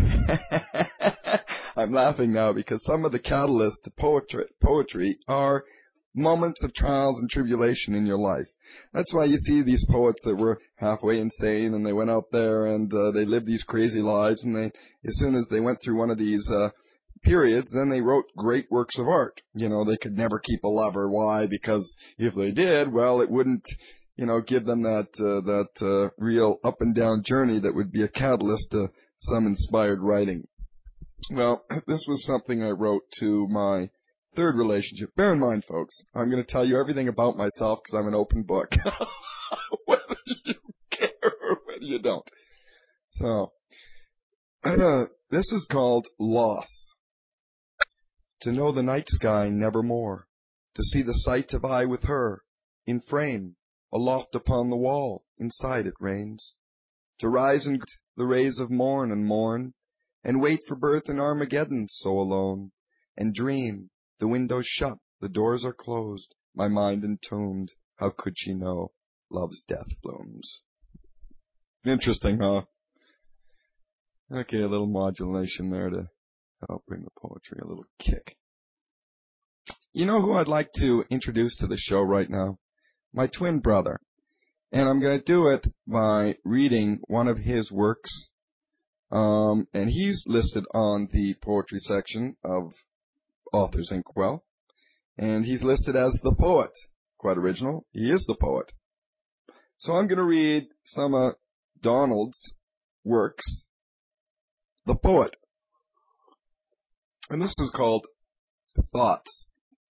I'm laughing now because some of the catalysts to poetry, poetry are moments of trials and tribulation in your life. That's why you see these poets that were halfway insane and they went out there and uh, they lived these crazy lives, and they, as soon as they went through one of these uh, periods, then they wrote great works of art. You know, they could never keep a lover. Why? Because if they did, well, it wouldn't, you know, give them that uh, that uh, real up and down journey that would be a catalyst to some inspired writing. Well, this was something I wrote to my third relationship. Bear in mind, folks, I'm going to tell you everything about myself because I'm an open book, whether you care or whether you don't. So, uh, this is called Loss. To know the night sky nevermore, to see the sight of I with her, in frame, aloft upon the wall, inside it reigns, to rise and greet the rays of morn and mourn, and wait for birth in Armageddon so alone, and dream, the windows shut, the doors are closed, my mind entombed, how could she know love's death blooms? Interesting, huh? Okay, a little modulation there to help bring the poetry a little kick. You know who I'd like to introduce to the show right now? My twin brother. And I'm going to do it by reading one of his works. Um, and he's listed on the poetry section of Authors Inkwell. And he's listed as the poet. Quite original. He is the poet. So I'm going to read some of Donald's works. The Poet. And this is called Thoughts.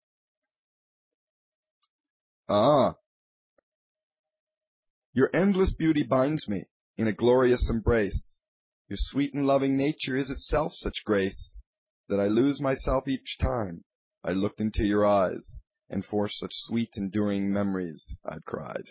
Ah. Your endless beauty binds me in a glorious embrace. Your sweet and loving nature is itself such grace that I lose myself each time I looked into your eyes, and for such sweet enduring memories I've cried.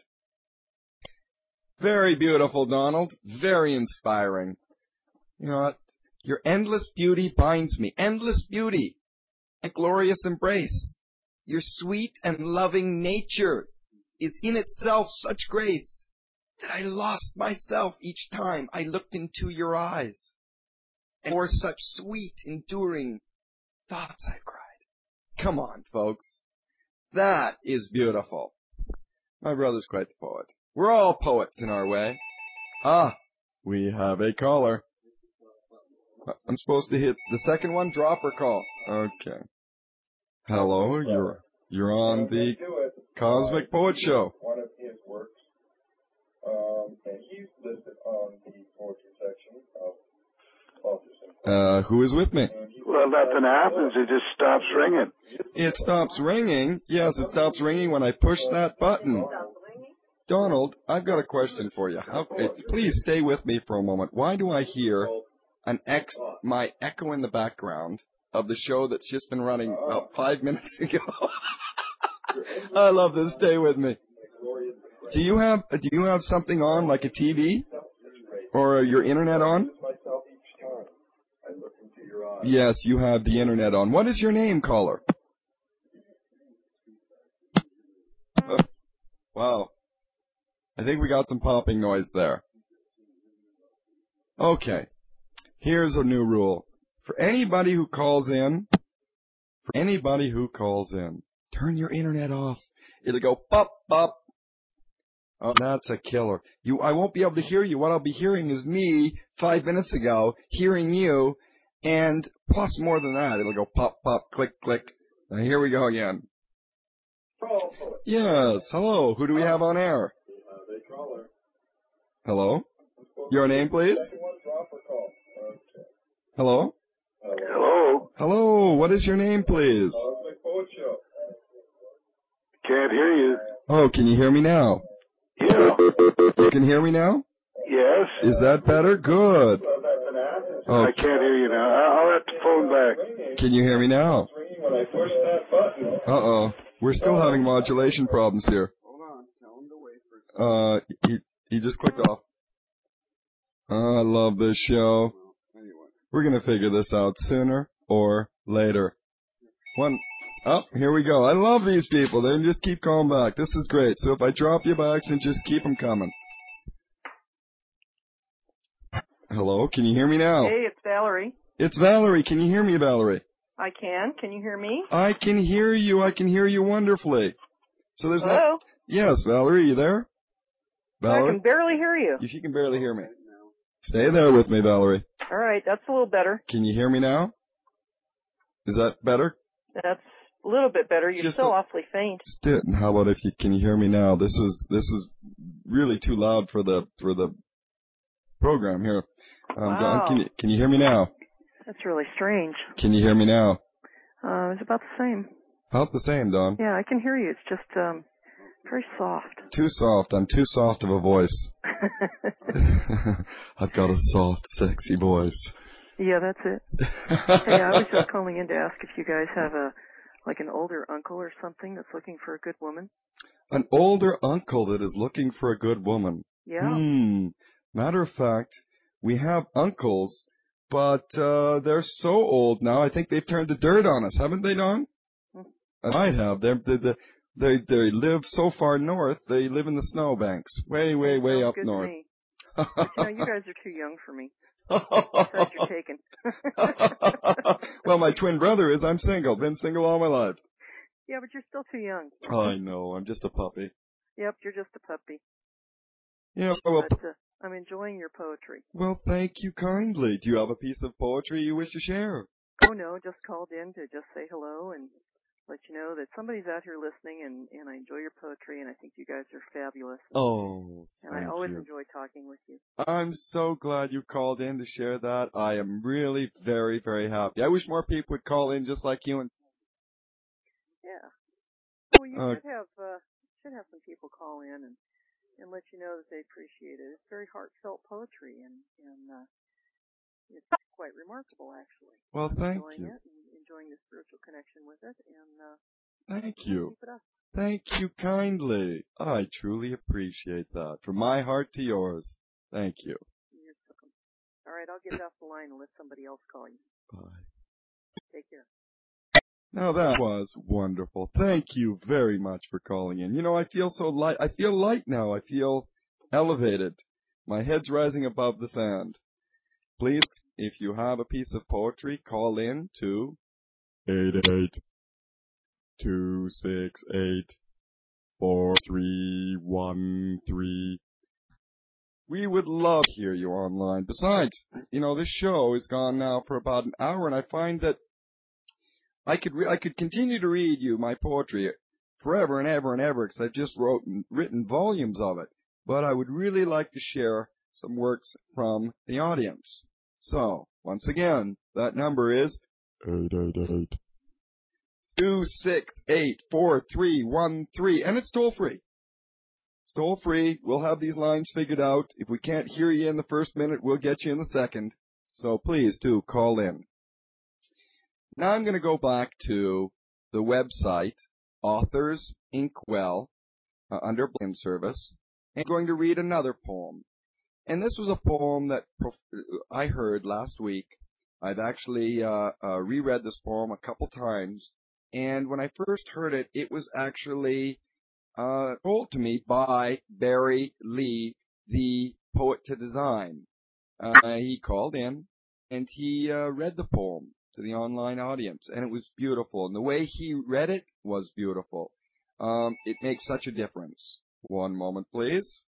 Very beautiful, Donald. Very inspiring. You know what? Your endless beauty binds me. Endless beauty. A glorious embrace. Your sweet and loving nature is in itself such grace that I lost myself each time I looked into your eyes. And for such sweet, enduring thoughts I've cried. Come on, folks. That is beautiful. My brother's quite the poet. We're all poets in our way. Ah, we have a caller. I'm supposed to hit the second one, drop or call? Okay. Hello, you're you're on the Cosmic Poet Show. One of his works, um, and he's listed on the poetry section of Authors Inkwell. Uh, who is with me? Well, nothing happens. It just stops ringing. It stops ringing. Yes, it stops ringing when I push that button. Donald, I've got a question for you. How, please stay with me for a moment. Why do I hear an ex, my echo in the background of the show that's just been running about five minutes ago? I love this. Stay with me. Do you have do you have something on, like a T V, or your internet on? Yes, you have the internet on. What is your name, caller? Uh, wow. I think we got some popping noise there. Okay. Here's a new rule. For anybody who calls in, for anybody who calls in, turn your internet off. It'll go pop, pop. Oh, that's a killer. You, I won't be able to hear you. What I'll be hearing is me five minutes ago hearing you, and plus more than that. It'll go pop, pop, click, click. Now here we go again. Yes. Hello. Who do we have on air? Hello? Your name, please? Hello? Hello? Hello. What is your name, please? can't hear you. Oh, can you hear me now? Yeah. You can hear me now? Yes. Is that better? Good. Oh, I can't hear you now. I- I'll have to phone back. can you hear me now? When I push that button. Uh-oh. We're still having modulation problems here. Hold on. Tell him to wait for Uh, he, he just clicked off. Oh, I love this show. We're gonna figure this out sooner or later. One, oh, here we go. I love these people. They just keep calling back. This is great. So if I drop you by accident, just keep them coming. Hello, can you hear me now? Hey, it's Valerie. It's Valerie. Can you hear me, Valerie? I can. Can you hear me? I can hear you. I can hear you wonderfully. So there's no... Hello? Yes, Valerie, you there? I Valerie? can barely hear you. If you can barely hear me. Stay there with me, Valerie. All right, that's a little better. Can you hear me now? Is that better? That's a little bit better. You're Just still a- awfully faint. Still, how about if you can you hear me now? This is this is really too loud for the for the program here. Um, Wow. Don, can you can you hear me now? That's really strange. Can you hear me now? Uh, it's about the same. About the same, Don. Yeah, I can hear you. It's just um, very soft. Too soft. I'm too soft of a voice. I've got a soft, sexy voice. Yeah, that's it. Hey, I was just calling in to ask if you guys have a like an older uncle or something that's looking for a good woman. An older uncle that is looking for a good woman. Yeah. Hmm. Matter of fact, we have uncles, but uh, they're so old now. I think they've turned to dirt on us, haven't they, Don? Hmm. I might have. They're, they they they they live so far north. They live in the snowbanks, way way way Sounds up good north. To me. But you know, you guys are too young for me. Besides, you're taken. Well, my twin brother is. I'm single. Been single all my life. Yeah, but you're still too young. I know. I'm just a puppy. Yep, you're just a puppy. Yeah. Well, But uh, I'm enjoying your poetry. well, thank you kindly. Do you have a piece of poetry you wish to share? Oh no, just called in to just say hello and let you know that somebody's out here listening, and, and I enjoy your poetry, and I think you guys are fabulous. Oh, and I thank always you. enjoy talking with you. I'm so glad you called in to share that. I am really very, very happy. I wish more people would call in just like you. And Yeah. Well, you Uh, should have uh, should have some people call in and, and let you know that they appreciate it. It's very heartfelt poetry, and and uh, it's quite remarkable, actually. well, I'm thank enjoying you. it and enjoying the spiritual connection with it, and uh, Thank yeah, you. keep it up. Thank you kindly. I truly appreciate that. From my heart to yours. Thank you. You're welcome. All right, I'll get off the line and let somebody else call you. Bye. Take care. Now that was wonderful. Thank you very much for calling in. You know, I feel so light. I feel light now. I feel elevated. My head's rising above the sand. Please, if you have a piece of poetry, call in to eight eight two six eight four three one three. We would love to hear you online. Besides, you know, this show is gone now for about an hour, and I find that I could re- I could continue to read you my poetry forever and ever and ever, because I've just wrote written volumes of it. But I would really like to share some works from the audience. So, once again, that number is eight eight eight two six eight four three one three, and it's toll free. It's toll free. We'll have these lines figured out. If we can't hear you in the first minute, we'll get you in the second. So please do call in. Now I'm going to go back to the website, Authors Inkwell, uh, under Blind Service, and I'm going to read another poem. And this was a poem that I heard last week. I've actually uh, uh, reread this poem a couple times, and when I first heard it, it was actually uh, told to me by Barry Lee, the poet to design. Uh, he called in, and he uh, read the poem to the online audience, and it was beautiful. And the way he read it was beautiful. Um, it makes such a difference. One moment, please.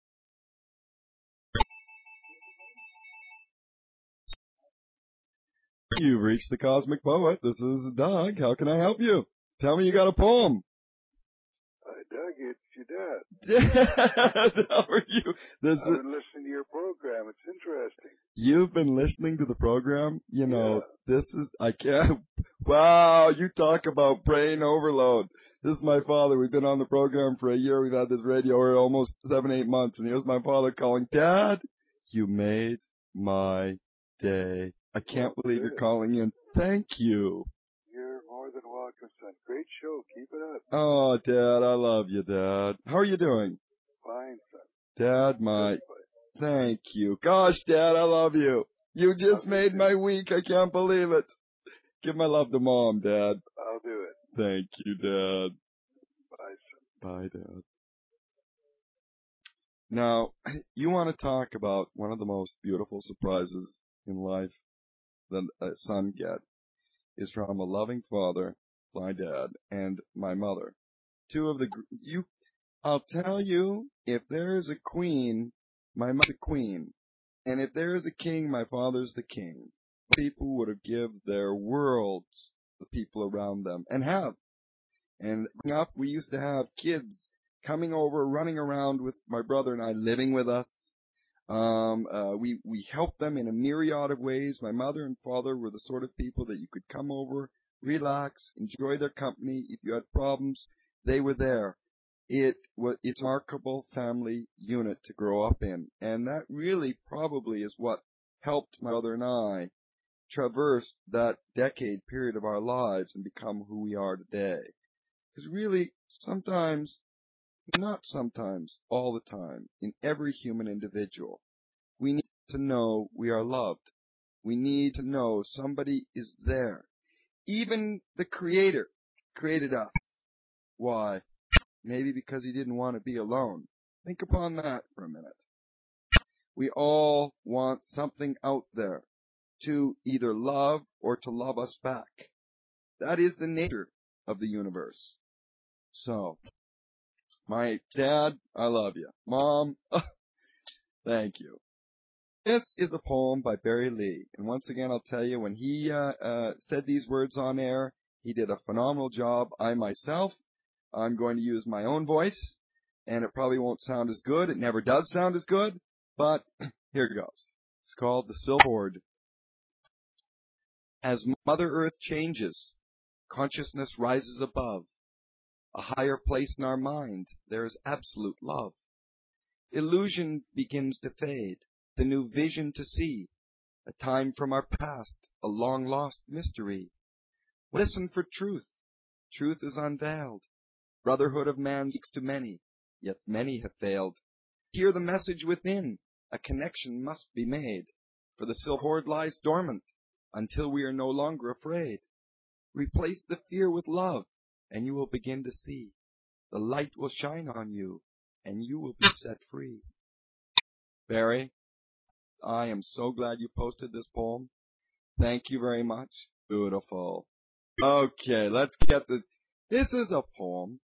You've reached the Cosmic Poet. This is Doug. How can I help you? Tell me you got a poem. Hi, Doug. It's your dad. How are you? This I've is, been listening to your program. It's interesting. you've been listening to the program? You know, yeah. This is, I can't, wow, you talk about brain overload. This is my father. We've been on the program for a year. We've had this radio for almost seven, eight months. And here's my father calling, Dad, you made my day. I can't well, believe good. You're calling in. Thank you. You're more than welcome, son. Great show. Keep it up. Oh, Dad, I love you, Dad. How are you doing? Fine, son. Dad, my... Thank you. Gosh, Dad, I love you. You just made my week. I can't believe it. Give my love to Mom, Dad. I'll do it. Thank you, Dad. Bye, son. Bye, Dad. Now, you want to talk about one of the most beautiful surprises in life that a son gets is from a loving father, my dad, and my mother. Two of the, you, I'll tell you, if there is a queen, my mother's the queen. And if there is a king, my father's the king. People would have given their worlds to the people around them, and have. And growing up, we used to have kids coming over, running around with my brother and I, living with us. Um, uh, we, we helped them in a myriad of ways. My mother and father were the sort of people that you could come over, relax, enjoy their company. If you had problems, they were there. It was, it's a remarkable family unit to grow up in. And that really probably is what helped my brother and I traverse that decade period of our lives and become who we are today. Because really, sometimes, not sometimes, all the time, in every human individual, we need to know we are loved. We need to know somebody is there. Even the Creator created us. Why? Maybe because He didn't want to be alone. Think upon that for a minute. We all want something out there to either love or to love us back. That is the nature of the universe. So, my dad, I love you. Mom, oh, thank you. This is a poem by Barry Lee. And once again, I'll tell you, when he uh, uh, said these words on air, he did a phenomenal job. I myself, I'm going to use my own voice, and it probably won't sound as good. It never does sound as good, but here it goes. It's called The Silver Horde. As Mother Earth changes, consciousness rises above. A higher place in our mind, there is absolute love. Illusion begins to fade, the new vision to see, a time from our past, a long-lost mystery. Listen for truth. Truth is unveiled. Brotherhood of man speaks to many, yet many have failed. Hear the message within. A connection must be made, for the Silver Horde lies dormant until we are no longer afraid. Replace the fear with love, and you will begin to see. The light will shine on you, and you will be set free. Barry, I am so glad you posted this poem. Thank you very much. Beautiful. Okay, let's get the... This is a poem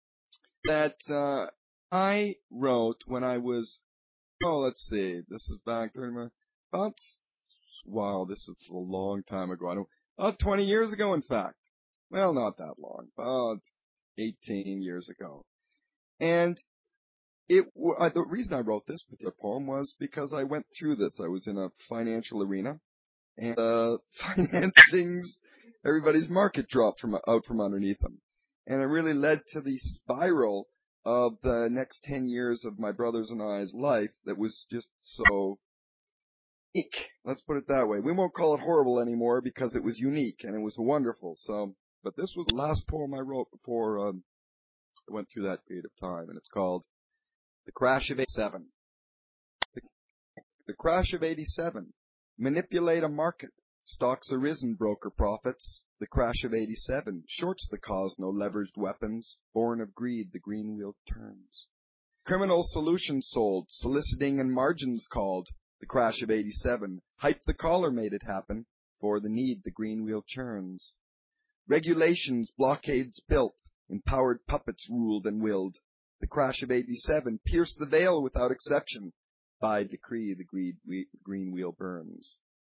that uh, I wrote when I was... Oh, let's see. This is back thirty minutes. About... Wow, this is a long time ago. I don't... About twenty years ago, in fact. Well, not that long. About eighteen years ago. And it, uh, the reason I wrote this particular poem was because I went through this. I was in a financial arena, and uh, financing, everybody's market dropped from out from underneath them. And it really led to the spiral of the next ten years of my brother's and I's life that was just so unique. Let's put it that way. We won't call it horrible anymore because it was unique and it was wonderful. So, but this was the last poem I wrote before um, I went through that period of time, and it's called The Crash of eighty-seven. The, the Crash of eighty-seven. Manipulate a market. Stocks arisen, broker profits. The crash of eighty-seven. Shorts the cause, no leveraged weapons. Born of greed, the green wheel turns. Criminal solutions sold. Soliciting and margins called. The crash of eighty-seven. Hype the collar made it happen. For the need, the green wheel churns. Regulations, blockades built. Empowered puppets ruled and willed. The crash of eighty-seven pierced the veil without exception. By decree, the green wheel burns.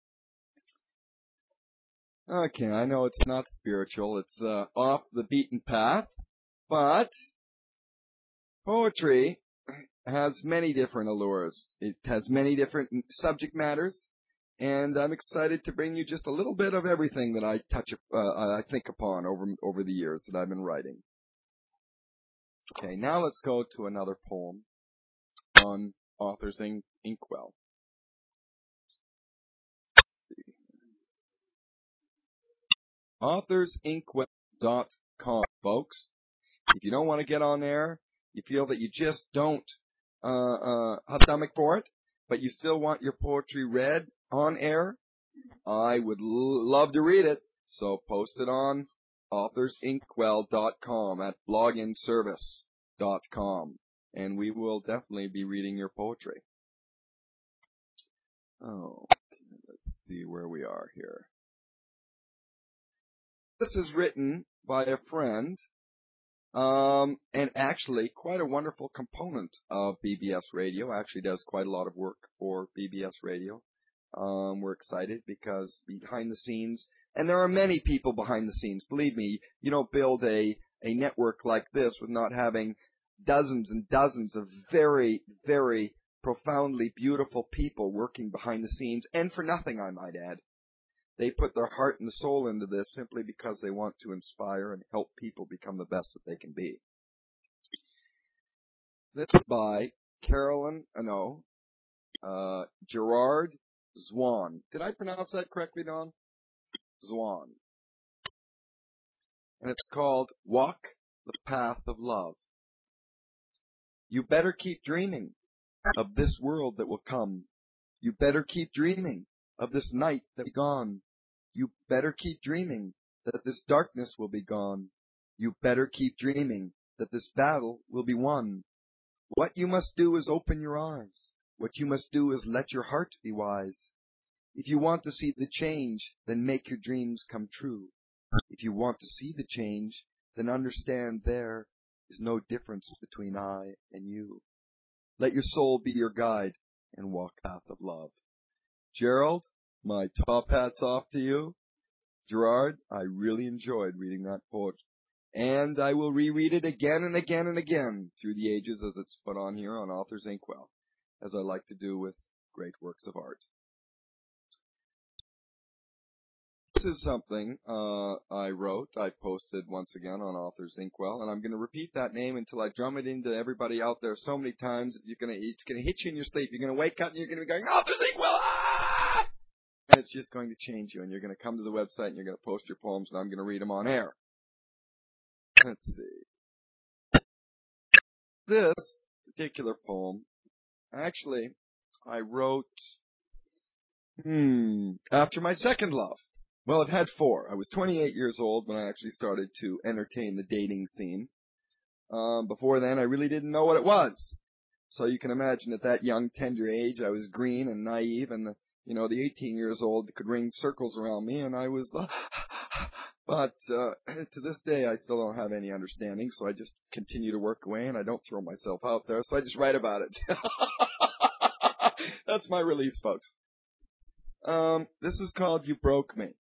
Okay, I know it's not spiritual. It's uh, off the beaten path. But poetry has many different allures. It has many different subject matters. And I'm excited to bring you just a little bit of everything that I touch, uh, I think upon over over the years that I've been writing. Okay, now let's go to another poem on Authors Ink- Inkwell. Let's see. authors inkwell dot com, folks. If you don't want to get on there, you feel that you just don't uh, uh, have stomach for it, but you still want your poetry read on air, I would l- love to read it. So post it on authors inkwell dot com at blogin service dot com, and we will definitely be reading your poetry. Oh, okay, let's see where we are here. This is written by a friend, um, and actually quite a wonderful component of B B S Radio. Actually does quite a lot of work for B B S Radio. Um, we're excited because behind the scenes, and there are many people behind the scenes. Believe me, you don't build a, a network like this with not having dozens and dozens of very, very profoundly beautiful people working behind the scenes, and for nothing, I might add. They put their heart and soul into this simply because they want to inspire and help people become the best that they can be. This is by Carolyn, uh, no, uh, Gerard Zwan. Did I pronounce that correctly, Don? Zwan. And it's called Walk the Path of Love. You better keep dreaming of this world that will come. You better keep dreaming of this night that will be gone. You better keep dreaming that this darkness will be gone. You better keep dreaming that this battle will be won. What you must do is open your eyes. What you must do is let your heart be wise. If you want to see the change, then make your dreams come true. If you want to see the change, then understand there is no difference between I and you. Let your soul be your guide and walk the path of love. Gerald, my top hat's off to you. Gerard, I really enjoyed reading that poem. And I will reread it again and again and again through the ages as it's put on here on Authors Inkwell, as I like to do with great works of art. This is something uh, I wrote, I posted once again on Authors Inkwell, and I'm going to repeat that name until I drum it into everybody out there so many times that you're going to, it's going to hit you in your sleep. You're going to wake up and you're going to be going, Authors Inkwell, ah! And it's just going to change you, and you're going to come to the website and you're going to post your poems, and I'm going to read them on air. Let's see. This particular poem, actually, I wrote, hmm, after my second love. Well, I've had four. I was twenty-eight years old when I actually started to entertain the dating scene. Um, before then, I really didn't know what it was. So you can imagine at that young, tender age, I was green and naive, and, the, you know, the eighteen years old could ring circles around me, and I was, uh, but uh, to this day, I still don't have any understanding, so I just continue to work away, and I don't throw myself out there, so I just write about it. That's my release, folks. Um, this is called You Broke Me.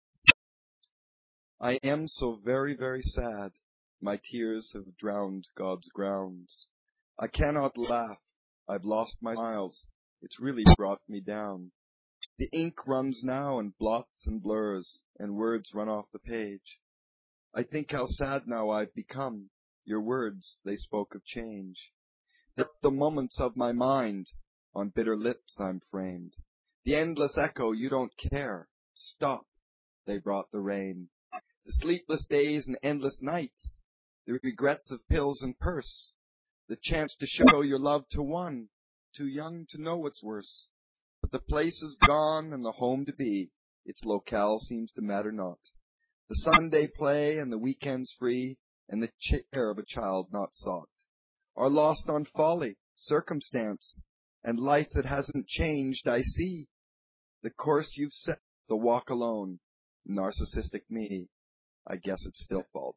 I am so very, very sad. My tears have drowned God's grounds. I cannot laugh. I've lost my smiles. It's really brought me down. The ink runs now and blots and blurs, and words run off the page. I think how sad now I've become. Your words, they spoke of change. The, the moments of my mind, on bitter lips I'm framed. The endless echo, you don't care. Stop, they brought the rain. The sleepless days and endless nights, the regrets of pills and purse, the chance to show your love to one, too young to know what's worse. But the place is gone and the home to be, its locale seems to matter not. The Sunday play and the weekends free, and the care of a child not sought, are lost on folly, circumstance, and life that hasn't changed I see. The course you've set, the walk alone, narcissistic me. I guess it's still fault.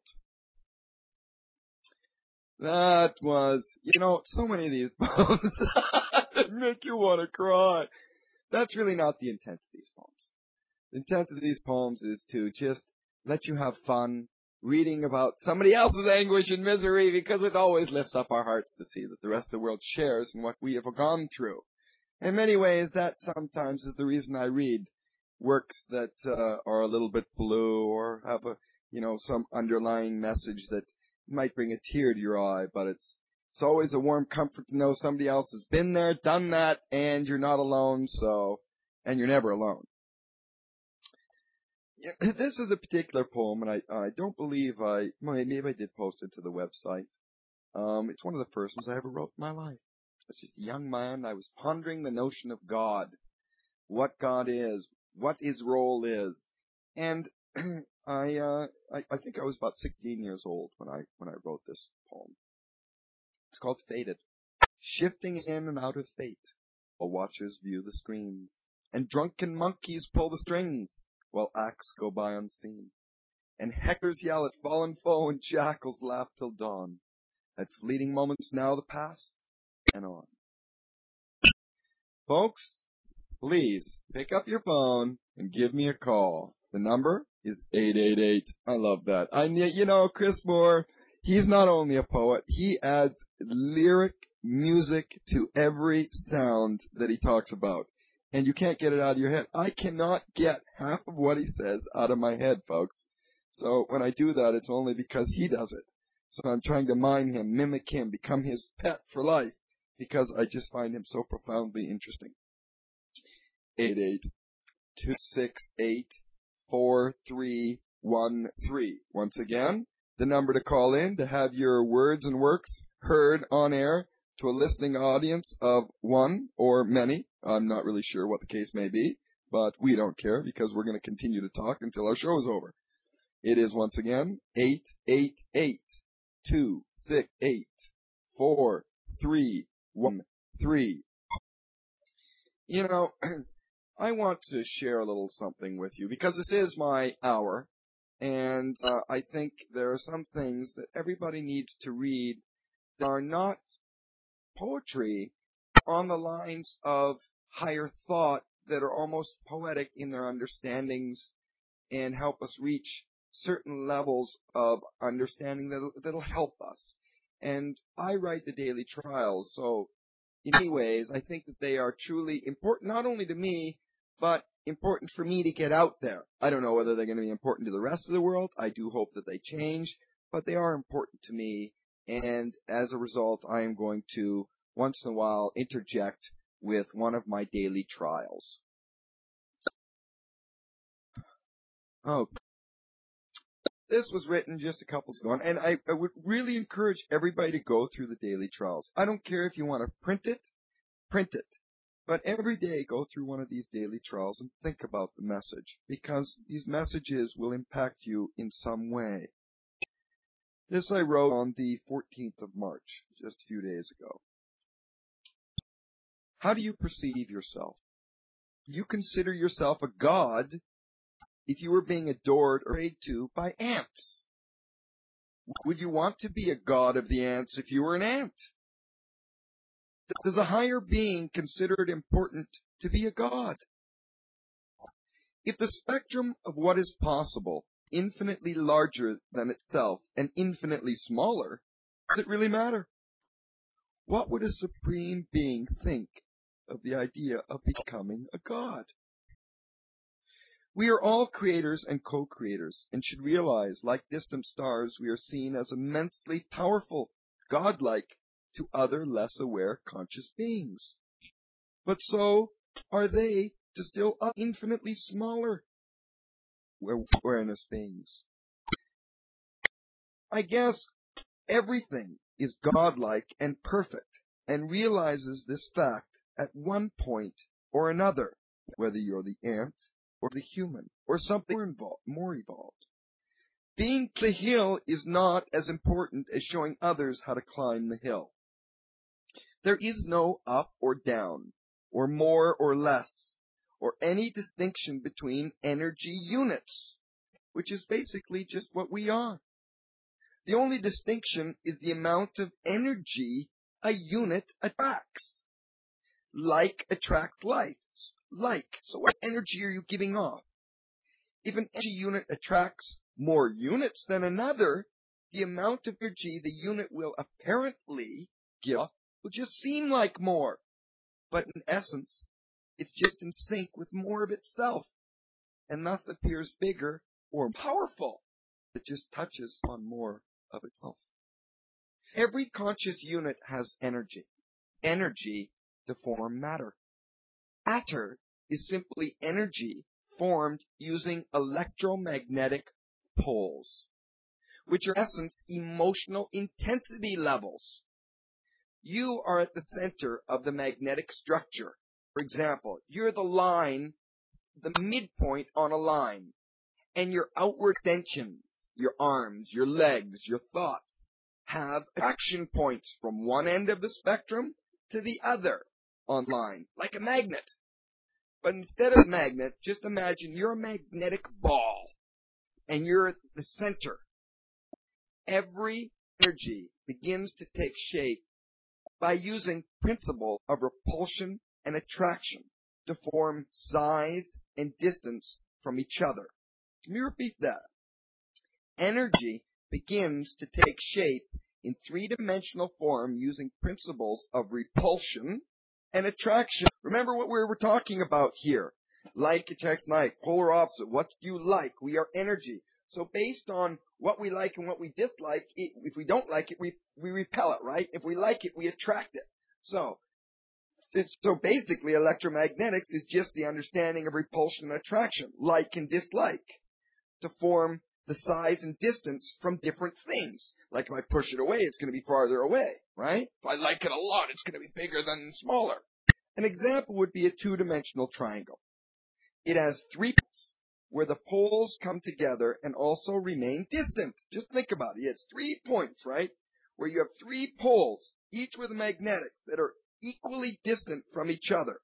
That was, you know, so many of these poems that make you want to cry. That's really not the intent of these poems. The intent of these poems is to just let you have fun reading about somebody else's anguish and misery, because it always lifts up our hearts to see that the rest of the world shares in what we have gone through. In many ways, that sometimes is the reason I read works that uh, are a little bit blue or have a, you know, some underlying message that might bring a tear to your eye, but it's it's always a warm comfort to know somebody else has been there, done that, and you're not alone. So, and you're never alone. Yeah, this is a particular poem, and I I don't believe I well, maybe I did post it to the website. Um, it's one of the first ones I ever wrote in my life. As just a young man, I was pondering the notion of God, what God is, what His role is, and I, uh, I I think I was about sixteen years old when I when I wrote this poem. It's called Fated. Shifting in and out of fate, while watchers view the screens, and drunken monkeys pull the strings, while acts go by unseen, and hecklers yell at fallen foe, and jackals laugh till dawn. At fleeting moments now the past, and on. Folks, please pick up your phone and give me a call. The number is eight eight eight. I love that. I you know, Chris Moore, he's not only a poet, he adds lyric music to every sound that he talks about. And you can't get it out of your head. I cannot get half of what he says out of my head, folks. So when I do that, it's only because he does it. So I'm trying to mime him, mimic him, become his pet for life, because I just find him so profoundly interesting. eight eight two six eight four three one three. Once again, the number to call in to have your words and works heard on air to a listening audience of one or many. I'm not really sure what the case may be, but we don't care because we're going to continue to talk until our show is over. It is once again eight eight eight two six eight four three one three. You know, I want to share a little something with you because this is my hour, and uh, I think there are some things that everybody needs to read that are not poetry, on the lines of higher thought, that are almost poetic in their understandings and help us reach certain levels of understanding that that'll help us. And I write the daily trials, so in many ways I think that they are truly important, not only to me, but important for me to get out there. I don't know whether they're going to be important to the rest of the world. I do hope that they change, but they are important to me. And as a result, I am going to once in a while interject with one of my daily trials. Oh, this was written just a couple ago, and I, I would really encourage everybody to go through the daily trials. I don't care if you want to print it, print it. But every day go through one of these daily trials and think about the message, because these messages will impact you in some way. This I wrote on the fourteenth of March, just a few days ago. How do you perceive yourself? You consider yourself a god if you were being adored or prayed to by ants. Would you want to be a god of the ants if you were an ant? Does a higher being consider it important to be a god? If the spectrum of what is possible is infinitely larger than itself and infinitely smaller, does it really matter? What would a supreme being think of the idea of becoming a god? We are all creators and co-creators, and should realize, like distant stars, we are seen as immensely powerful, godlike, to other less aware conscious beings. But so are they to still infinitely smaller awareness beings. I guess everything is godlike and perfect and realizes this fact at one point or another, whether you're the ant or the human or something more, involved, more evolved. Being the hill is not as important as showing others how to climb the hill. There is no up or down, or more or less, or any distinction between energy units, which is basically just what we are. The only distinction is the amount of energy a unit attracts. Like attracts like. Like. So what energy are you giving off? If an energy unit attracts more units than another, the amount of energy the unit will apparently give off will just seem like more. But in essence, it's just in sync with more of itself, and thus appears bigger or powerful. It just touches on more of itself. Every conscious unit has energy. Energy to form matter. Matter is simply energy formed using electromagnetic poles, which are in essence emotional intensity levels. You are at the center of the magnetic structure. For example, you're the line, the midpoint on a line, and your outward extensions, your arms, your legs, your thoughts, have attraction points from one end of the spectrum to the other on line, like a magnet. But instead of a magnet, just imagine you're a magnetic ball, and you're at the center. Every energy begins to take shape by using principle of repulsion and attraction to form size and distance from each other. Let me repeat that. Energy begins to take shape in three-dimensional form using principles of repulsion and attraction. Remember what we were talking about here. Like attracts like, polar opposite. What do you like? We are energy. So based on what we like and what we dislike, it, if we don't like it, we, we repel it, right? If we like it, we attract it. So, it's, so basically electromagnetics is just the understanding of repulsion and attraction, like and dislike, to form the size and distance from different things. Like if I push it away, it's going to be farther away, right? If I like it a lot, it's going to be bigger than smaller. An example would be a two-dimensional triangle. It has three points where the poles come together and also remain distant. Just think about it. It's three points, right? Where you have three poles, each with magnetics that are equally distant from each other.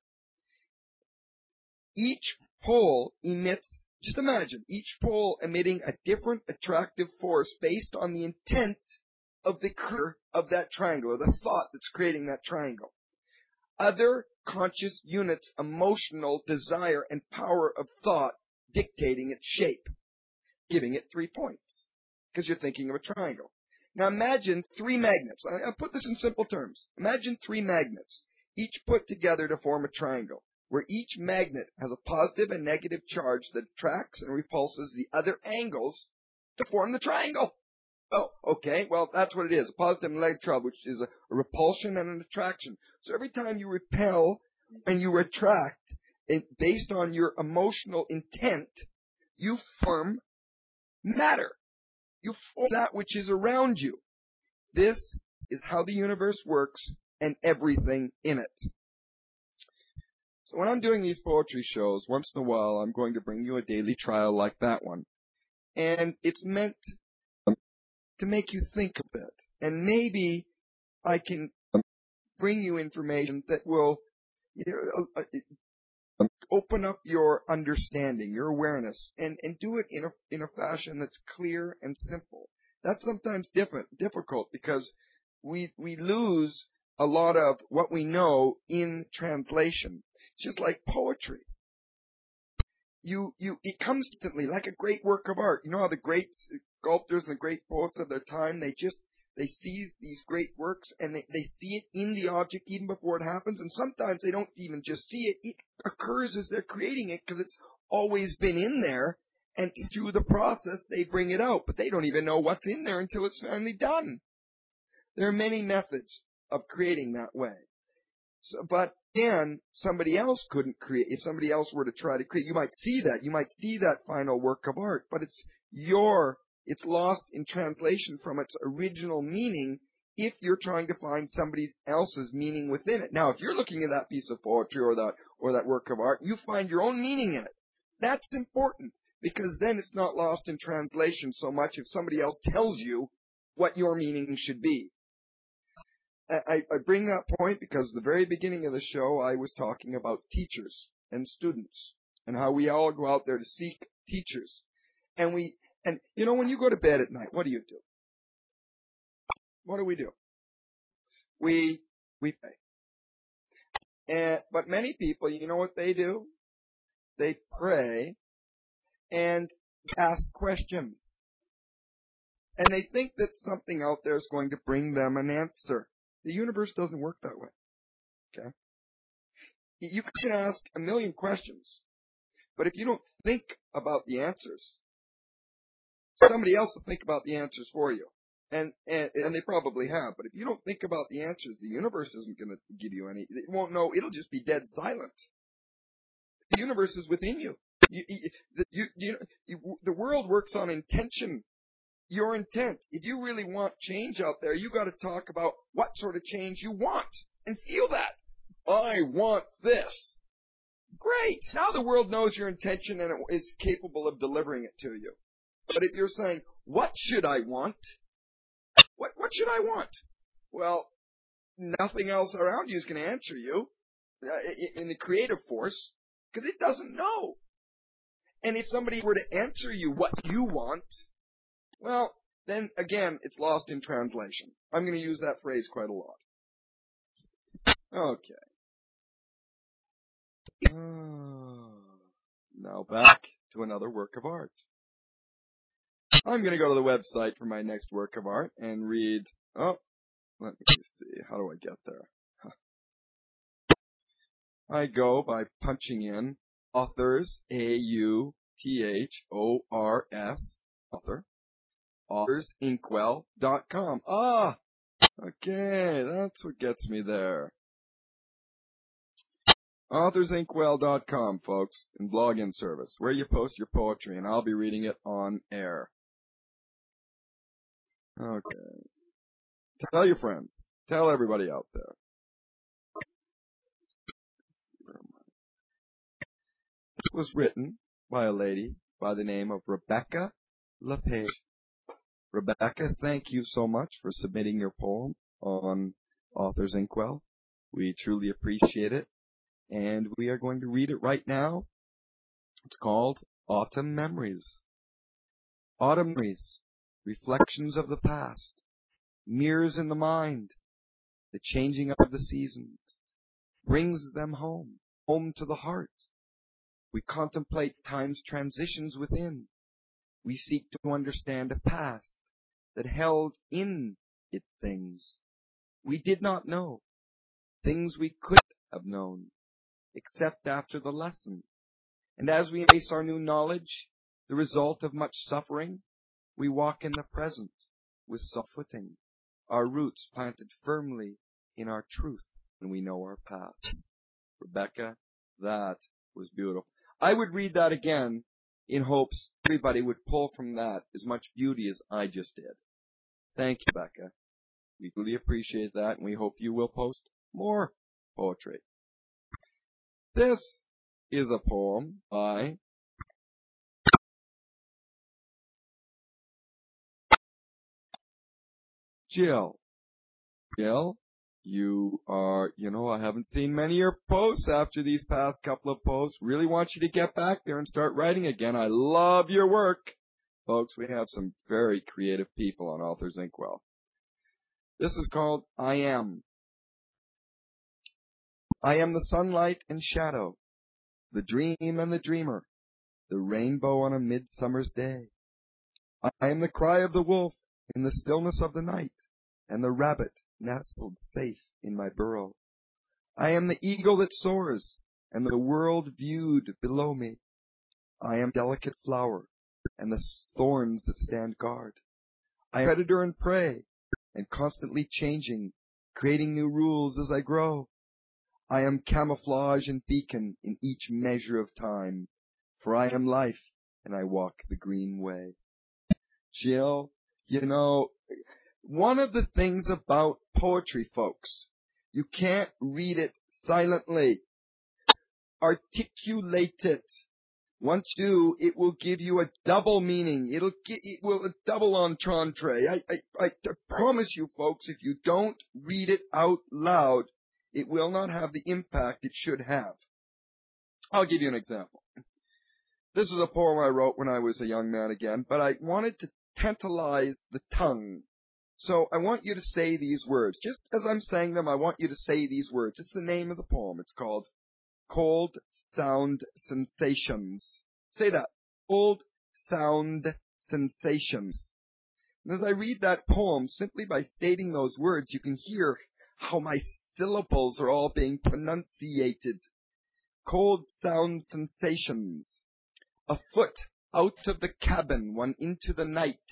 Each pole emits, just imagine, each pole emitting a different attractive force based on the intent of the creator of that triangle, or the thought that's creating that triangle. Other conscious units' emotional desire and power of thought dictating its shape, giving it three points, because you're thinking of a triangle. Now imagine three magnets. I'll put this in simple terms. Imagine three magnets, each put together to form a triangle, where each magnet has a positive and negative charge that attracts and repulses the other angles to form the triangle. Oh, okay, well, that's what it is, a positive and negative charge, which is a, a repulsion and an attraction. So every time you repel and you attract, it, based on your emotional intent, you form matter. You form that which is around you. This is how the universe works and everything in it. So when I'm doing these poetry shows, once in a while, I'm going to bring you a daily trial like that one. And it's meant to make you think a bit. And maybe I can bring you information that will, you know, open up your understanding, your awareness, and, and do it in a, in a fashion that's clear and simple. That's sometimes different, difficult because we, we lose a lot of what we know in translation. It's just like poetry. You, you, it comes instantly like a great work of art. You know how the great sculptors and great poets of their time, they just, they see these great works and they, they see it in the object even before it happens. And sometimes they don't even just see it. It occurs as they're creating it because it's always been in there. And through the process, they bring it out. But they don't even know what's in there until it's finally done. There are many methods of creating that way. So, but again, somebody else couldn't create. If somebody else were to try to create, you might see that. You might see that final work of art. But it's your It's lost in translation from its original meaning if you're trying to find somebody else's meaning within it. Now, if you're looking at that piece of poetry or that or that work of art, you find your own meaning in it. That's important because then it's not lost in translation so much if somebody else tells you what your meaning should be. I, I bring that point because at the very beginning of the show, I was talking about teachers and students and how we all go out there to seek teachers. And we And, you know, when you go to bed at night, what do you do? What do we do? We, we pray. And, but many people, you know what they do? They pray and ask questions. And they think that something out there is going to bring them an answer. The universe doesn't work that way. Okay? You can ask a million questions, but if you don't think about the answers, somebody else will think about the answers for you. And, and and they probably have. But if you don't think about the answers, the universe isn't going to give you any. It won't know. It'll just be dead silent. The universe is within you. You, you, you, you, you, the world works on intention. Your intent. If you really want change out there, you got to talk about what sort of change you want and feel that. I want this. Great. Now the world knows your intention and it is capable of delivering it to you. But if you're saying, what should I want? What, what should I want? Well, nothing else around you is going to answer you uh, in the creative force because it doesn't know. And if somebody were to answer you what you want, well, then again, it's lost in translation. I'm going to use that phrase quite a lot. Okay. Uh, now back to another work of art. I'm going to go to the website for my next work of art and read. Oh, let me see. How do I get there? Huh. I go by punching in authors, A U T H O R S, author, authors inkwell dot com. Ah, okay, that's what gets me there. authors inkwell dot com, folks, and blog-in service, where you post your poetry, and I'll be reading it on air. Okay. Tell your friends. Tell everybody out there. It was written by a lady by the name of Rebecca LePage. Rebecca, thank you so much for submitting your poem on Authors Inkwell. We truly appreciate it. And we are going to read it right now. It's called Autumn Memories. Autumn Memories, reflections of the past, mirrors in the mind, the changing of the seasons, brings them home, home to the heart. We contemplate time's transitions within. We seek to understand a past that held in it things we did not know, things we could have known, except after the lesson. And as we embrace our new knowledge, the result of much suffering, we walk in the present with soft footing, our roots planted firmly in our truth, and we know our path. Rebecca, that was beautiful. I would read that again in hopes everybody would pull from that as much beauty as I just did. Thank you, Rebecca. We really appreciate that, and we hope you will post more poetry. This is a poem by Jill. Jill, you are, you know, I haven't seen many of your posts after these past couple of posts. Really want you to get back there and start writing again. I love your work. Folks, we have some very creative people on Authors Inkwell. This is called I Am. I am the sunlight and shadow, the dream and the dreamer, the rainbow on a midsummer's day. I am the cry of the wolf in the stillness of the night, and the rabbit nestled safe in my burrow. I am the eagle that soars, and the world viewed below me. I am delicate flower, and the thorns that stand guard. I am predator and prey, and constantly changing, creating new rules as I grow. I am camouflage and beacon in each measure of time, for I am life, and I walk the green way. Jill, you know, one of the things about poetry, folks, you can't read it silently. Articulate it. Once you do, it will give you a double meaning. It'll get, it will a double entendre. I, I, I, I promise you, folks, if you don't read it out loud, it will not have the impact it should have. I'll give you an example. This is a poem I wrote when I was a young man again, but I wanted to tantalize the tongue. So I want you to say these words. Just as I'm saying them, I want you to say these words. It's the name of the poem. It's called Cold Sound Sensations. Say that. Cold Sound Sensations. And as I read that poem, simply by stating those words, you can hear how my syllables are all being pronunciated. Cold sound sensations. A foot out of the cabin, one into the night,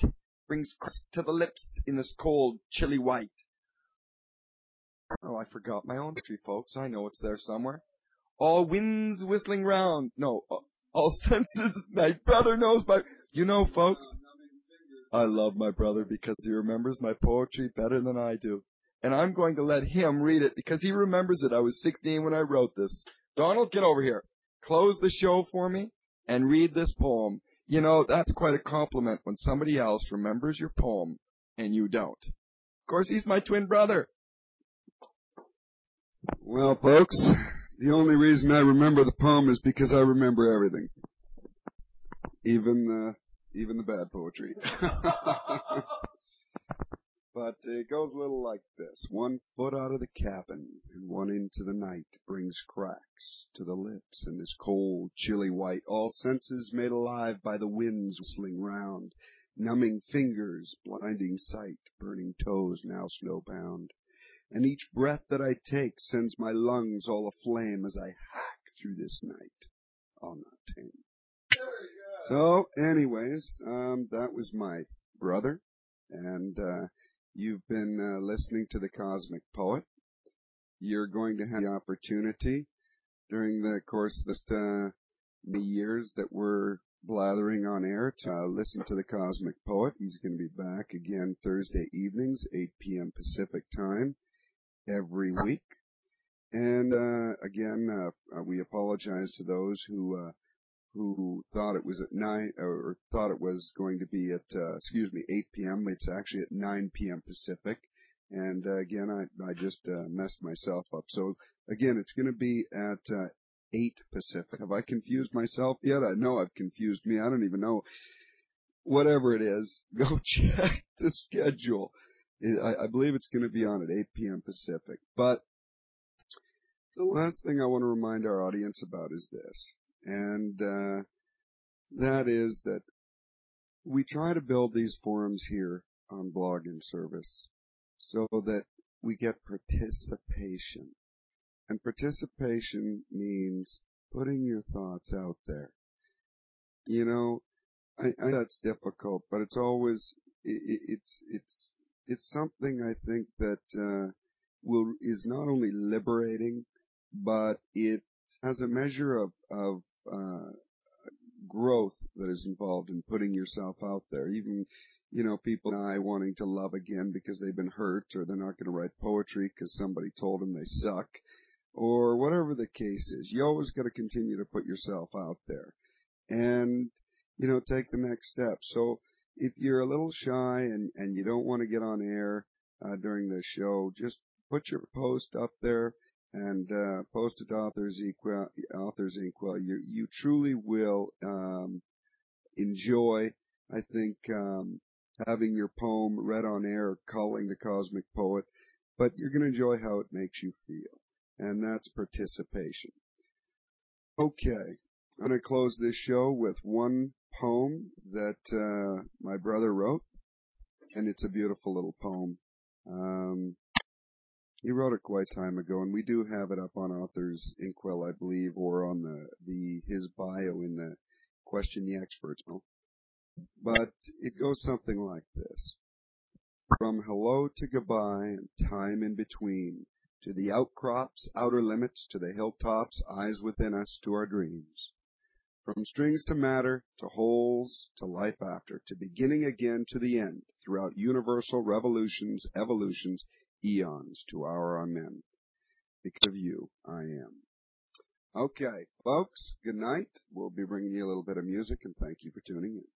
brings crust to the lips in this cold, chilly white. Oh, I forgot my own tree, folks. I know it's there somewhere. All winds whistling round. No, all senses. My brother knows my... You know, folks, I love my brother because he remembers my poetry better than I do. And I'm going to let him read it because he remembers it. I was sixteen when I wrote this. Donald, get over here. Close the show for me and read this poem. You know, that's quite a compliment when somebody else remembers your poem and you don't. Of course, he's my twin brother. Well, folks, the only reason I remember the poem is because I remember everything. Even, uh, even the bad poetry. But it goes a little like this. One foot out of the cabin and one into the night brings cracks to the lips in this cold, chilly white, all senses made alive by the winds whistling round, numbing fingers, blinding sight, burning toes now snowbound. And each breath that I take sends my lungs all aflame as I hack through this night. I'll not tame. So, anyways, um, that was my brother, and, uh, you've been uh, listening to the Cosmic Poet. You're going to have the opportunity during the course of this uh, many years that we're blathering on air to uh, listen to the Cosmic Poet. He's going to be back again Thursday evenings, eight p.m. Pacific time, every week. And uh, again, uh, we apologize to those who uh, who thought it was at nine, or thought it was going to be at, uh, excuse me, eight p.m. It's actually at nine p.m. Pacific. And uh, again, I, I just uh, messed myself up. So again, it's going to be at uh, eight Pacific. Have I confused myself yet? I know I've confused me. I don't even know. Whatever it is, go check the schedule. I, I believe it's going to be on at eight p.m. Pacific. But the last thing I want to remind our audience about is this. And uh, that is that we try to build these forums here on Blog and Service so that we get participation. And participation means putting your thoughts out there. You know, I, I that's difficult, but it's always it, it's it's it's something I think that uh, will is not only liberating, but it has a measure of of uh, growth that is involved in putting yourself out there. Even, you know, people and I wanting to love again because they've been hurt, or they're not going to write poetry because somebody told them they suck, or whatever the case is. You always got to continue to put yourself out there and, you know, take the next step. So if you're a little shy and, and you don't want to get on air uh, during the show, just put your post up there and uh, post it to Authors Inkwell. Authors Inkwell. You you truly will um, enjoy, I think, um, having your poem read on air, calling the Cosmic Poet. But you're going to enjoy how it makes you feel, and that's participation. Okay, I'm going to close this show with one poem that uh, my brother wrote, and it's a beautiful little poem. Um, He wrote it quite time ago, and we do have it up on Authors Inkwell, I believe, or on the, the his bio in the Question the Experts. But it goes something like this. From hello to goodbye and time in between, to the outcrops, outer limits, to the hilltops, eyes within us, to our dreams. From strings to matter, to holes, to life after, to beginning again, to the end, throughout universal revolutions, evolutions, eons to our amen. Because of you, I am. Okay, folks, good night. We'll be bringing you a little bit of music, and thank you for tuning in.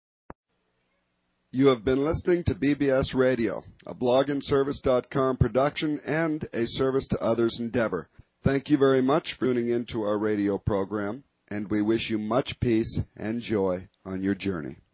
You have been listening to B B S Radio, a blog and service dot com production and a service to others endeavor. Thank you very much for tuning into our radio program, and we wish you much peace and joy on your journey.